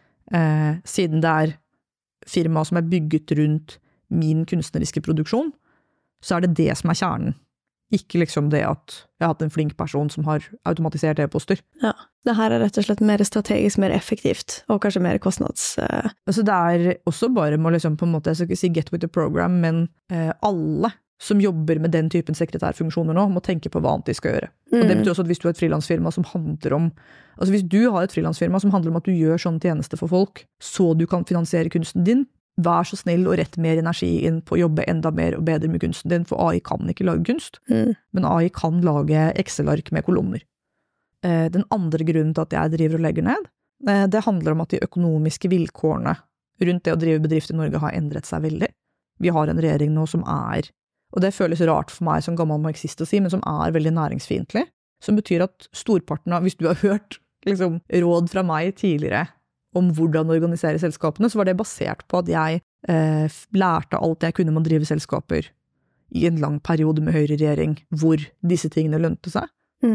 siden det firma som bygget rundt min kunstneriske produksjon, så det som kjernen. Ikke liksom det at jeg har hatt en flink person som har automatisert e-poster. Ja. Det her rett og slett mer strategisk, mer effektivt, og kanskje mer kostnads... Altså det også bare med å liksom på en måte, jeg skal ikke si get with the program, men alle som jobber med den typen sekretærfunksjoner nå, må tenke på hva annet de skal gjøre. Og det betyr også at hvis du har et frilansfirma som handler om, altså hvis du har et frilansfirma som handler om at du gjør sånn tjeneste for folk, så du kan finansiere kunsten din, vær så snill og rett mer energi inn på å jobbe enda mer og bedre med kunsten din, for AI kan ikke lage kunst, men AI kan lage Excel-ark med kolonner. Den andre grunnen til at jeg driver og legger ned, det handler om at de økonomiske vilkårene rundt det å drive bedrift i Norge har endret seg veldig. Vi har en regjering nå som og det føles rart for meg som gammel marxist å si, men som veldig næringsfiendtlig, som betyr at storparten av, hvis du har hørt liksom, råd fra meg tidligere om hvordan organisere selskapene, så var det basert på at jeg lærte alt jeg kunne om å drive selskaper i en lang periode med høyreregjering, hvor disse tingene lønte seg.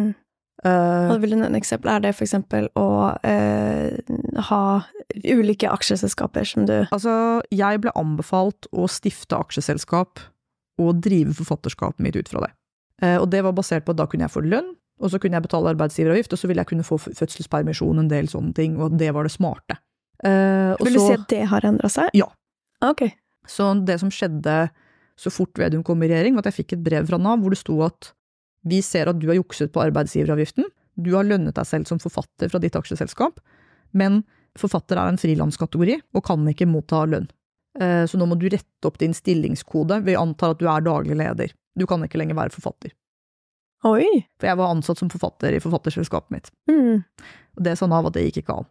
Og vil du nevne et eksempel? Det for eksempel å ha ulike aksjeselskaper som du... Altså, jeg ble anbefalt å stifte aksjeselskap og drive forfatterskapet mitt ut fra det. Og det var basert på at da kunne jeg få lønn, og så kunne jeg betale arbeidsgiveravgift, og så ville jeg kunne få fødselspermisjon, en del sånne ting, og det var det smarte. Vil du si at det har endret seg? Ja. Ok. Så det som skjedde så fort Vedum kom i regjering, var at jeg fikk et brev fra NAV, hvor det sto at vi ser at du har jukset på arbeidsgiveravgiften, du har lønnet deg selv som forfatter fra ditt aksjeselskap, men forfatter en frilanskategori og kan ikke motta lønn. Så nå må du rette opp din stillingskode, vi antar at du daglig leder. Du kan ikke lenger være forfatter. Oi! For jeg var ansatt som forfatter i forfatterselskapet mitt. Og det sa NAV at det gikk ikke an.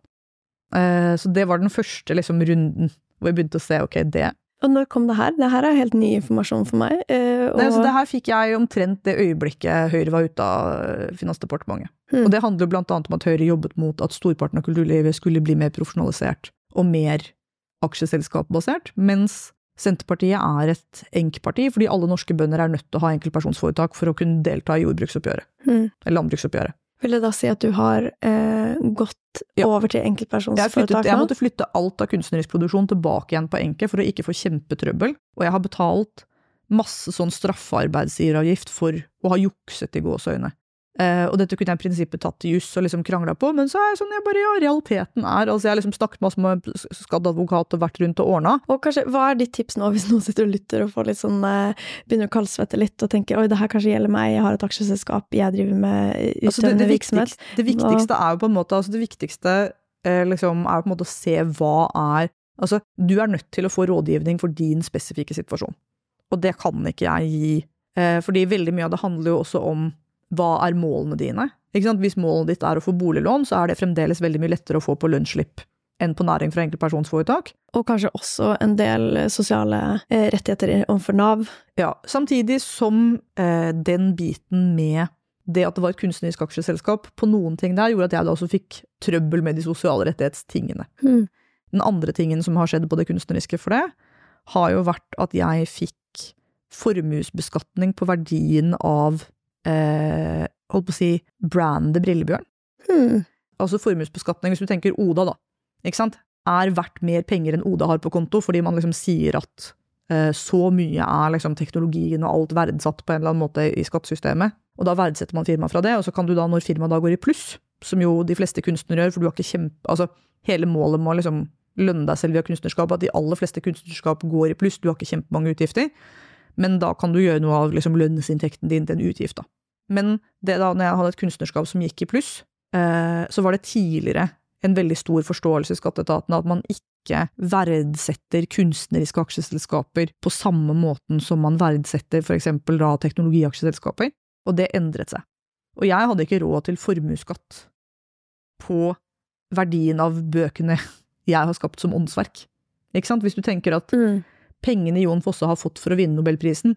Så det var den første liksom, runden hvor jeg begynte å se, ok, det. Og når kom det her? Det her helt ny informasjon for meg. Så det her fikk jeg omtrent det øyeblikket Høyre var ute av Finansdepartementet. Og det handler jo blant annet om at Høyre jobbet mot at storparten av kulturlivet skulle bli mer profesjonalisert og mer aksjeselskapbasert, mens Senterpartiet et enkparti, fordi alle norske bønder nødt til å ha enkeltpersonsforetak for å kunne delta i jordbruksoppgjøret, eller landbruksoppgjøret. Vil det da si at du har gått over til enkeltpersonsforetak? Jeg måtte flytte alt av kunstnerisk produksjon tilbake igjen på enke for å ikke få kjempetrøbbel, og jeg har betalt masse sånn straffearbeidsgiveravgift for å ha jukset i gåseøyne. Og dette kunne jeg i prinsippet tatt til juss og liksom kranglet på, men så jeg sånn, realiteten altså jeg liksom snakket masse med skadd advokat og vært rundt og ordnet. Og kanskje, hva ditt tips nå hvis noen sitter og lytter og får litt sånn, begynner å kaldsvette litt og tenker, oi, det her kanskje gjelder meg, jeg har et aksjeselskap, jeg driver med utøvende virksomhet. Det viktigste jo på en måte, det viktigste liksom på en måte å se hva altså du nødt til å få rådgivning for din spesifikke situasjon. Og det kan ikke jeg gi, fordi veldig mye av det handler jo også om hva målene dine? Ikke sant? Hvis målet ditt å få boliglån, så det fremdeles veldig mye lettere å få på lønnsslipp enn på næring fra enkeltpersonsforetak. Og kanskje også en del sosiale rettigheter overfor NAV. Ja, samtidig som den biten med det at det var et kunstnerisk aksjeselskap på noen ting der, gjorde at jeg da også fikk trøbbel med de sosiale rettighetstingene. Den andre tingen som har skjedd på det kunstneriske for det, har jo vært at jeg fikk formuesbeskatning på verdien av holdt på å si brandet Brillebjørn. Altså formuesbeskatning, hvis du tenker Oda da, ikke sant? Verdt mer penger enn Oda har på konto, fordi man liksom sier at så mye liksom teknologien og alt verdsatt på en eller annen måte i skattesystemet, og da verdsetter man firma fra det, og så kan du da, når firma da går i pluss, som jo de fleste kunstnere gjør, for du har ikke altså hele målet må liksom lønne deg selv via kunstnerskap, at de aller fleste kunstnerskap går i pluss, du har ikke kjempemange utgifter, men da kan du gjøre noe av liksom lønnsinntekten din til en utgift da. Men det da, når jeg hadde et kunstnerskap som gikk i pluss, så var det tidligere en veldig stor forståelse i skatteetaten at man ikke verdsetter kunstneriske aksjeselskaper på samme måten som man verdsetter for eksempel da teknologiaksjeselskaper, og det endret seg. Og jeg hadde ikke råd til formuesskatt på verdien av bøkene jeg har skapt som åndsverk. Ikke sant? Hvis du tenker at pengene Jon Fosse har fått for å vinne Nobelprisen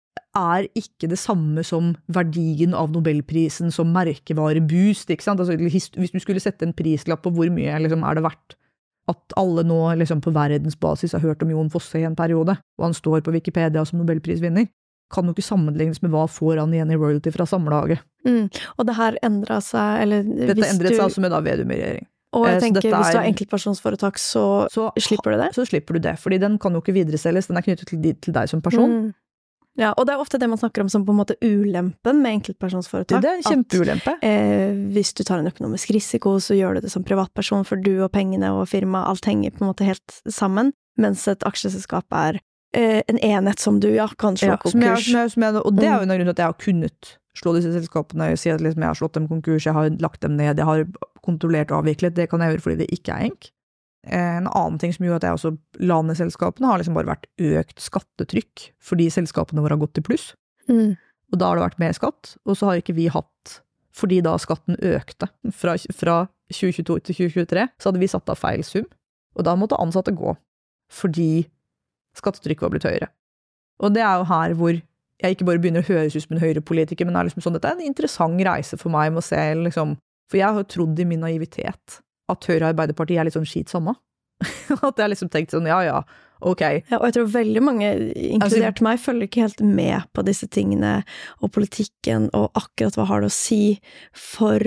ikke det samme som verdien av Nobelprisen som merkevareboost, ikke sant? Altså, hvis du skulle sette en prislapp på hvor mye liksom, det verdt at alle nå liksom, på verdensbasis har hørt om Jon Fosse i en periode, og han står på Wikipedia som Nobelprisvinner, kan jo ikke sammenlignes med hva får han igjen i royalty fra samlaget. Og det her endret seg, eller dette endret seg altså med da Vedum i regjering. Og jeg tenker, hvis du har enkeltpersonsforetak, så slipper du det? Så slipper du det, fordi den kan jo ikke videreselges, den knyttet til deg som person. Ja, og det ofte det man snakker om som på en måte ulempen med enkeltpersonsforetak. Det en kjempeulempe. Hvis du tar en økonomisk risiko, så gjør du det som privatperson, for du og pengene og firma, alt henger på en måte helt sammen, mens et aksjeselskap en enhet som du, kan slå konkurs. Og det jo en grunn til at jeg har kunnet slå disse selskapene, si at liksom jeg har slått dem konkurs, jeg har lagt dem ned, jeg har kontrollert og avviklet, det kan jeg gjøre fordi det ikke enk. En annen ting som gjør at jeg også la ned selskapene, har liksom bare vært økt skattetrykk, fordi selskapene våre har gått til pluss. Og da har det vært mer skatt, og så har ikke vi hatt, fordi da skatten økte fra 2022 til 2023, så hadde vi satt av feil sum, og da måtte ansatte gå, fordi skattetrykket var blitt høyere. Og det jo her hvor jeg ikke bare begynner å høres ut som en høyrepolitiker, men liksom sånn, dette en interessant reise for meg med å se, liksom, for jeg har trodd i min naivitet at Høyre og Arbeiderpartiet litt sånn skit samme. At jeg liksom tenkt sånn, ja, ok. Ja, og jeg tror veldig mange, inkludert meg, følger ikke helt med på disse tingene, og politikken, og akkurat hva har det å si for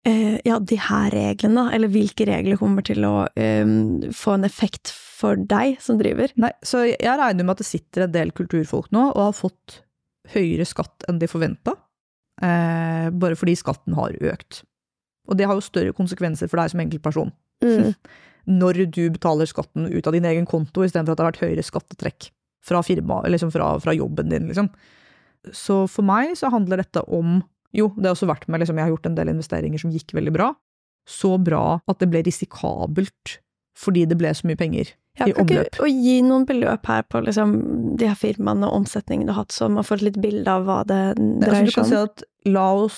de her reglene, eller hvilke regler kommer til å få en effekt for deg som driver? Nei, så jeg regner med at det sitter en del kulturfolk nå, og har fått høyere skatt enn de forventet, bare fordi skatten har økt. Og det har jo større konsekvenser for deg som enkeltperson. Når du betaler skatten ut av din egen konto, i stedet for at det har vært høyere skattetrekk fra firma, eller liksom fra jobben din, liksom. Så for meg så handler dette om, det har også vært med, liksom, jeg har gjort en del investeringer som gikk veldig bra, så bra at det ble risikabelt, fordi det ble så mye penger i omløp. Og gi noen beløp her på liksom, de her firmaene og omsetningen du har hatt, så man får et litt bilde av hva det dreier seg om. Du kan si at, la oss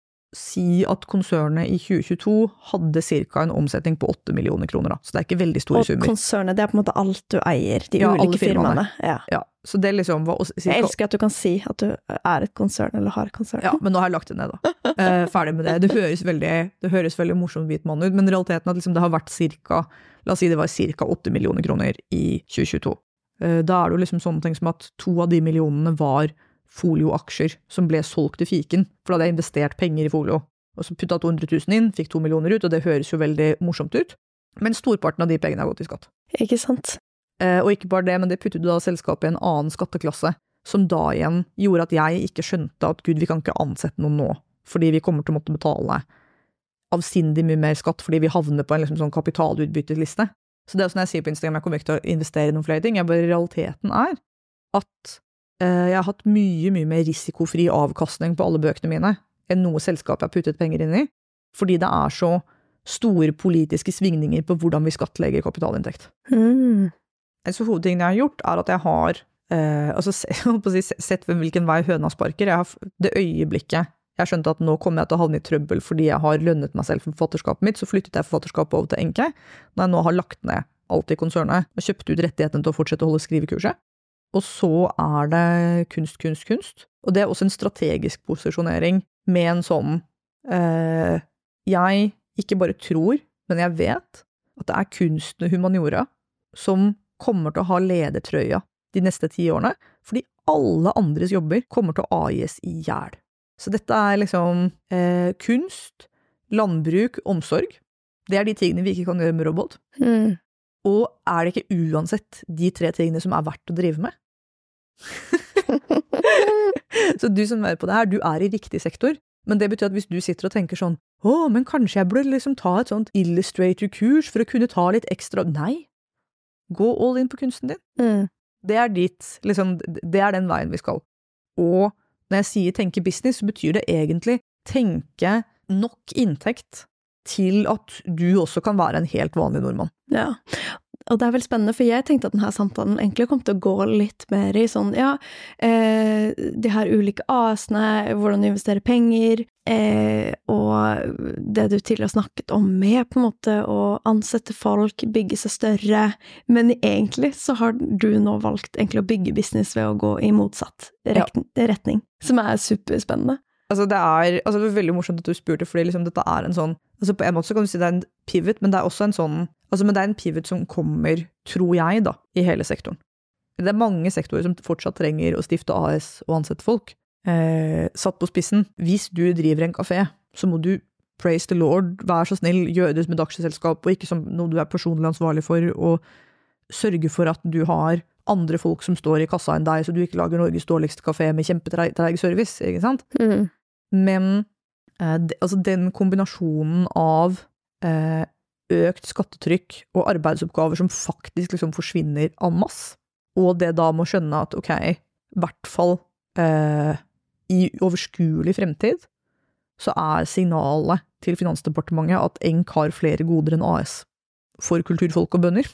si at konsernet i 2022 hadde cirka en omsetning på 8 millioner kroner da. Så det ikke veldig store summer. Og konsernet, det på en måte alt du eier, de ulike firmaene. Ja, så det liksom var cirka... Jeg elsker at du kan si at du et konsern, eller har et konsern. Ja, men nå har jeg lagt det ned da. Ferdig med det. Det høres veldig morsomt hvit mann ut, men realiteten at liksom det har vært cirka, la oss si det var cirka 8 millioner kroner i 2022. Da det jo liksom sånne ting som at 2 av de millionene var folioaksjer som ble solgt til fiken, for da hadde jeg investert penger i folio, og så puttet 200 000 inn, fikk 2 millioner ut, og det høres jo veldig morsomt ut, men storparten av de pengene har gått i skatt. Ikke sant? Og ikke bare det, men det puttet da selskapet i en annen skatteklasse, som da igjen gjorde at jeg ikke skjønte at Gud, vi kan ikke ansette noen nå, fordi vi kommer til å måtte betale avsindig mye mer skatt, fordi vi havner på en liksom sånn kapitalutbytteliste. Så det som jeg sier på Instagram, jeg kommer ikke til å investere i noen flere ting, bare realiteten at jeg har hatt mye mer risikofri avkastning på alle bøkene mine enn noe selskap jeg har puttet penger inn i, fordi det så store politiske svingninger på hvordan vi skattlegger kapitalinntekt. Så hovedtingen jeg har gjort at jeg har sett hvilken vei høna sparker. Det øyeblikket jeg skjønte at nå kommer jeg til å havne i trøbbel fordi jeg har lønnet meg selv for forfatterskapet mitt, så flyttet jeg forfatterskapet over til Enke, når jeg nå har lagt ned alt i konsernet og kjøpt ut rettigheten til å fortsette å holde skrivekurset. Og så det kunst. Og det også en strategisk posisjonering med en sånn jeg ikke bare tror, men jeg vet at det kunsten og humaniora som kommer til å ha ledertrøya de neste 10 årene, fordi alle andres jobber kommer til å AIs i hjel. Så dette liksom kunst, landbruk, omsorg. Det de tingene vi ikke kan gjøre med robot. Og det ikke uansett de 3 tingene som verdt å drive med? Så du som på det her, du i riktig sektor, men det betyr at hvis du sitter og tenker sånn, men kanskje jeg burde liksom ta et sånt Illustrator-kurs for å kunne ta litt ekstra, nei, gå all in på kunsten din. Det dit, liksom, det den veien vi skal. Og når jeg sier tenke business, så betyr det egentlig tenke nok inntekt til at du også kan være en helt vanlig nordmann. Ja, og det vel spennende, for jeg tenkte at denne samtalen egentlig kom til å gå litt mer i sånn, de her ulike AS-ene, hvordan du investerer penger, og det du tidligere har snakket om med på en måte å ansette folk, bygge seg større, men egentlig så har du nå valgt egentlig å bygge business ved å gå i motsatt retning, som superspennende. Altså det var veldig morsomt at du spurte, fordi liksom dette en sånn, altså på en måte så kan du si det en pivot, men det også en sånn, men det en pivot som kommer, tror jeg da, i hele sektoren. Det mange sektorer som fortsatt trenger å stifte AS og ansette folk. Satt på spissen, hvis du driver en kafé, så må du praise the Lord, vær så snill, gjøre det som et aksjeselskap, og ikke som noe du personlig ansvarlig for, og sørge for at du har andre folk som står i kassa enn deg, så du ikke lager Norges dårligste kafé med kjempetreig service, ikke sant? Men altså den kombinasjonen av økt skattetrykk og arbeidsoppgaver som faktisk liksom forsvinner en masse, og det da må skjønne at ok, i hvert fall i overskuelig fremtid, så signalet til Finansdepartementet at ENK har flere goder enn AS for kulturfolk og bønder.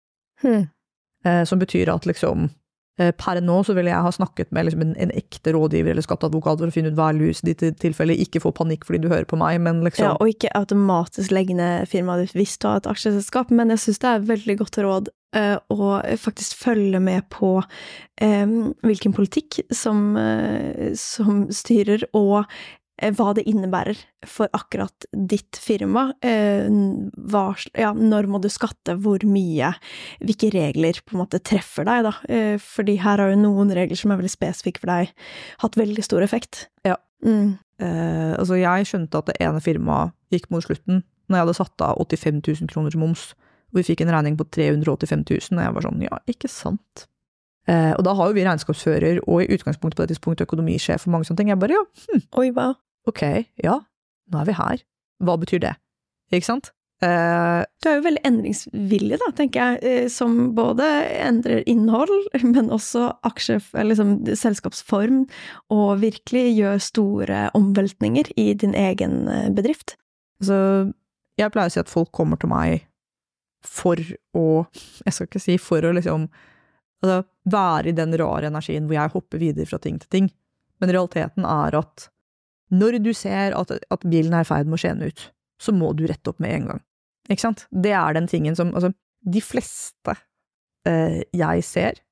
Som betyr at liksom, per nå så vil jeg ha snakket med liksom en ekte rådgiver eller skatteadvokat for å finne ut hva lus i ditt tilfelle, ikke få panikk fordi du hører på meg, men liksom... Ja, og ikke automatisk legge ned firmaet ditt hvis du har et aksjeselskap, men jeg synes det veldig godt råd å faktisk følge med på hvilken politikk som styrer, og hva det innebærer for akkurat ditt firma, når må du skatte, hvor mye, hvilke regler på en måte treffer deg da, fordi her har jo noen regler som veldig spesifikke for deg, hatt veldig stor effekt. Ja. Altså jeg skjønte at det ene firmaet gikk mot slutten, når jeg hadde satt av 85 000 kroner til moms, og vi fikk en regning på 385 000, og jeg var sånn, ja, ikke sant. Og da har jo vi regnskapsfører, og i utgangspunktet på det tidspunktet økonomisjef og mange sånne ting, jeg bare, Oi, hva? Ok, ja, nå vi her. Hva betyr det? Ikke sant? Du jo veldig endringsvillig da, tenker jeg, som både endrer innhold, men også liksom, selskapsform, og virkelig gjør store omveltninger i din egen bedrift. Så jeg pleier å si at folk kommer til meg for å, jeg skal ikke si for å liksom, altså, være i den rare energien hvor jeg hopper videre fra ting til ting. Men realiteten at når du ser at bilen i ferd med å skjene ut, så må du rette opp med en gang. Ikke sant? Det den tingen som, altså, de fleste jeg ser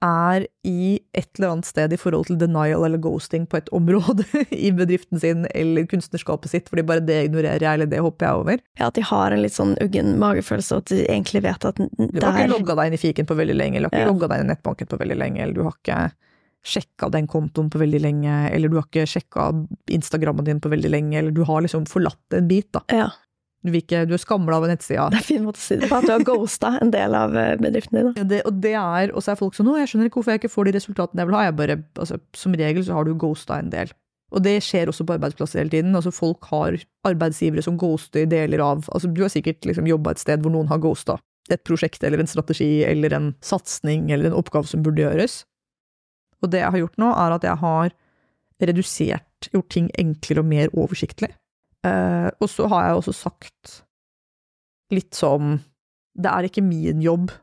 i et eller annet sted i forhold til denial eller ghosting på et område i bedriften sin eller kunstnerskapet sitt, fordi bare det ignorerer jeg, eller det hopper jeg over. Ja, at de har en litt sånn uggen magefølelse, og at de egentlig vet at du har ikke logget deg inn i fiken på veldig lenge, eller du har ikke logget deg inn i nettbanken på veldig lenge, eller du har ikke sjekket den kontoen på veldig lenge, eller du har ikke sjekket Instagrammen din på veldig lenge, eller du har liksom forlatt en bit da. Ja. Du er skamlet av en nettsida. Det fin måte å si det på, at du har ghostet en del av bedriften din. Ja, og så folk sånn, jeg skjønner ikke hvorfor jeg ikke får de resultatene jeg vil ha. Jeg bare, altså, som regel så har du ghostet en del. Og det skjer også på arbeidsplasser hele tiden. Altså, folk har arbeidsgivere som ghoster deler av, altså, du har sikkert liksom jobbet et sted hvor noen har ghostet et prosjekt, eller en strategi, eller en satsning, eller en oppgave som burde gjøres. Og det jeg har gjort nå, at jeg har gjort ting enklere og mer oversiktlig. Og så har jeg også sagt litt som, det ikke min jobb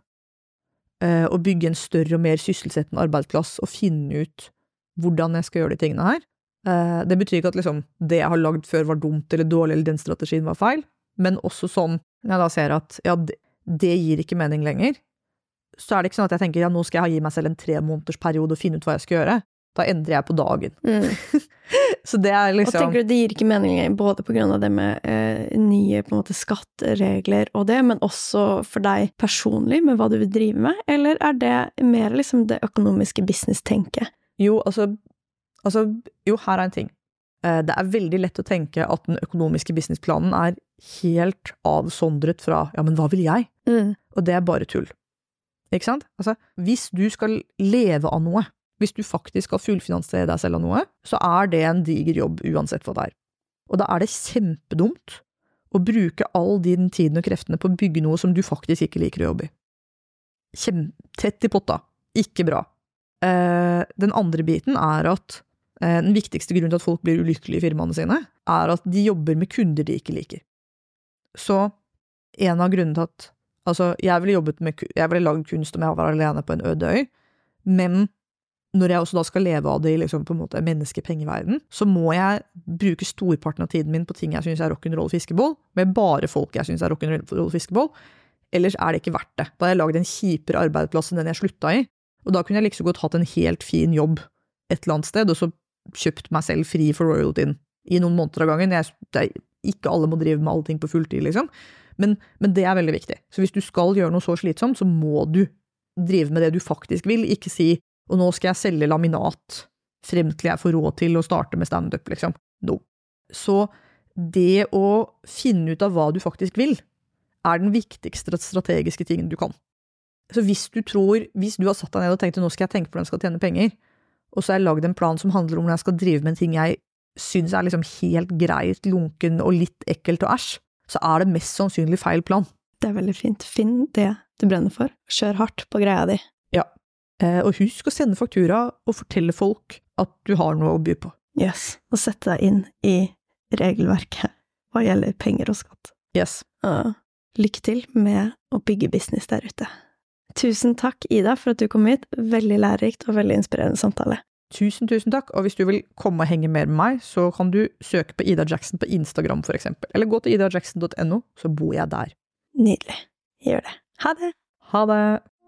å bygge en større og mer sysselsettende arbeidsplass og finne ut hvordan jeg skal gjøre de tingene her. Det betyr ikke at liksom, det jeg har lagd før var dumt eller dårlig, eller den strategien var feil, men også sånn, når jeg da ser at ja, det gir ikke mening lenger, så det ikke sånn at jeg tenker, ja, nå skal jeg gi meg selv en 3 måneders periode og finne ut hva jeg skal gjøre. Da endrer jeg på dagen. Så det liksom... Og tenker du, det gir ikke mening både på grunn av det med nye på en måte skatteregler og det, men også for deg personlig med hva du vil drive med, eller det mer liksom det økonomiske business-tenket? Jo, jo, her en ting. Det veldig lett å tenke at den økonomiske businessplanen helt avsondret fra, ja, men hva vil jeg? Og det bare tull. Ikke sant? Altså, hvis du skal leve av noe, hvis du faktisk skal fullfinansiere deg selv av noe, så det en diger jobb uansett hva det Og da det kjempedumt å bruke all din tiden og kreftene på å bygge noe som du faktisk ikke liker å jobbe i. Tett i potta. Ikke bra. Den andre biten at den viktigste grunnen til at folk blir ulykkelige i firmaene sine, at de jobber med kunder de ikke liker. Så en av grunnene til at altså, jeg ville lagd kunst om jeg var alene på en øde øy, men når jeg også da skal leve av det i liksom på en måte menneskepengeverden, så må jeg bruke storparten av tiden min på ting jeg synes rock'n'roll fiskeball, med bare folk jeg synes rock'n'roll fiskeball, ellers det ikke verdt det. Da har jeg laget en kjipere arbeidsplass enn den jeg slutta i, og da kunne jeg liksom godt hatt en helt fin jobb et eller annet sted, og så kjøpt meg selv fri for royaltyen i noen måneder av gangen. Ikke alle må drive med alle ting på fulltid, liksom. Men det veldig viktig. Så hvis du skal gjøre noe så slitsomt, så må du drive med det du faktisk vil, ikke si og nå skal jeg selge laminat frem til jeg får råd til å starte med stand-up, liksom. No. Så det å finne ut av hva du faktisk vil, den viktigste strategiske tingen du kan. Så hvis du har satt deg ned og tenkt, nå skal jeg tenke på hvordan jeg skal tjene penger, og så har jeg laget en plan som handler om hvordan jeg skal drive med en ting jeg synes liksom helt greit, lunken og litt ekkelt og æsj, så det mest sannsynlig feil plan. Det veldig fint. Finn det du brenner for. Kjør hardt på greia di. Ja. Og husk å sende faktura og fortelle folk at du har noe å by på. Yes. Og sette deg inn i regelverket hva gjelder penger og skatt. Yes. Lykke til med å bygge business der ute. Tusen takk, Ida, for at du kom hit. Veldig lærerikt og veldig inspirerende samtale. Tusen takk, og hvis du vil komme og henge mer med meg, så kan du søke på Ida Jackson på Instagram for eksempel, eller gå til idajackson.no, så bor jeg der. Nydelig. Gjør det. Ha det! Ha det!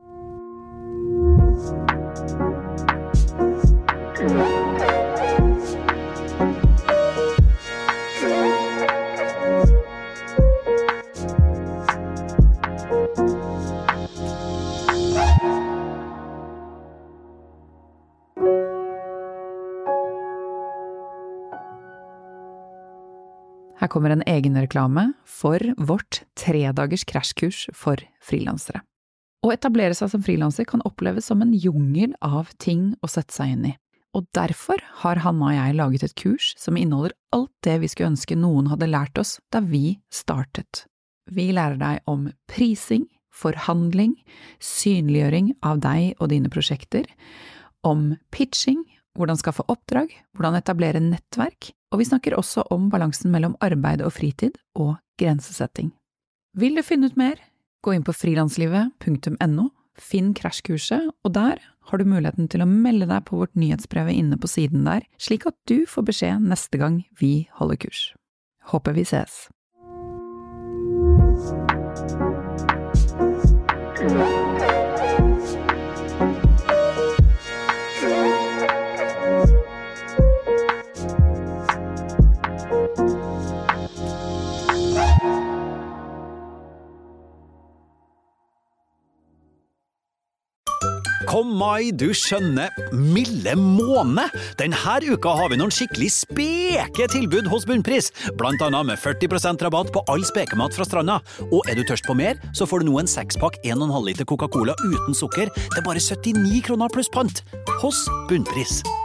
Her kommer en egen reklame for vårt 3-dagers krasjkurs for frilansere. Å etablere seg som frilanser kan oppleves som en jungel av ting å sette seg inn i. Og derfor har Hanna og jeg laget et kurs som inneholder alt det vi skulle ønske noen hadde lært oss da vi startet. Vi lærer deg om prising, forhandling, synliggjøring av deg og dine prosjekter, om pitching, hvordan skaffe oppdrag, hvordan etablere nettverk, og vi snakker også om balansen mellom arbeid og fritid og grensesetting. Vil du finne ut mer? Gå inn på frilanslivet.no, finn krasjkurset, og der har du muligheten til å melde deg på vårt nyhetsbrev inne på siden der, slik at du får beskjed neste gang vi holder kurs. Håper vi ses! Kom mai, du skjønne, milde måne! Denne uka har vi noen skikkelig speke tilbud hos Bunnpris, blant annet med 40% rabatt på all spekemat fra stranda. Og du tørst på mer, så får du nå en 6-pakk 1,5 liter Coca-Cola uten sukker til bare 79 kroner pluss pant hos Bunnpris.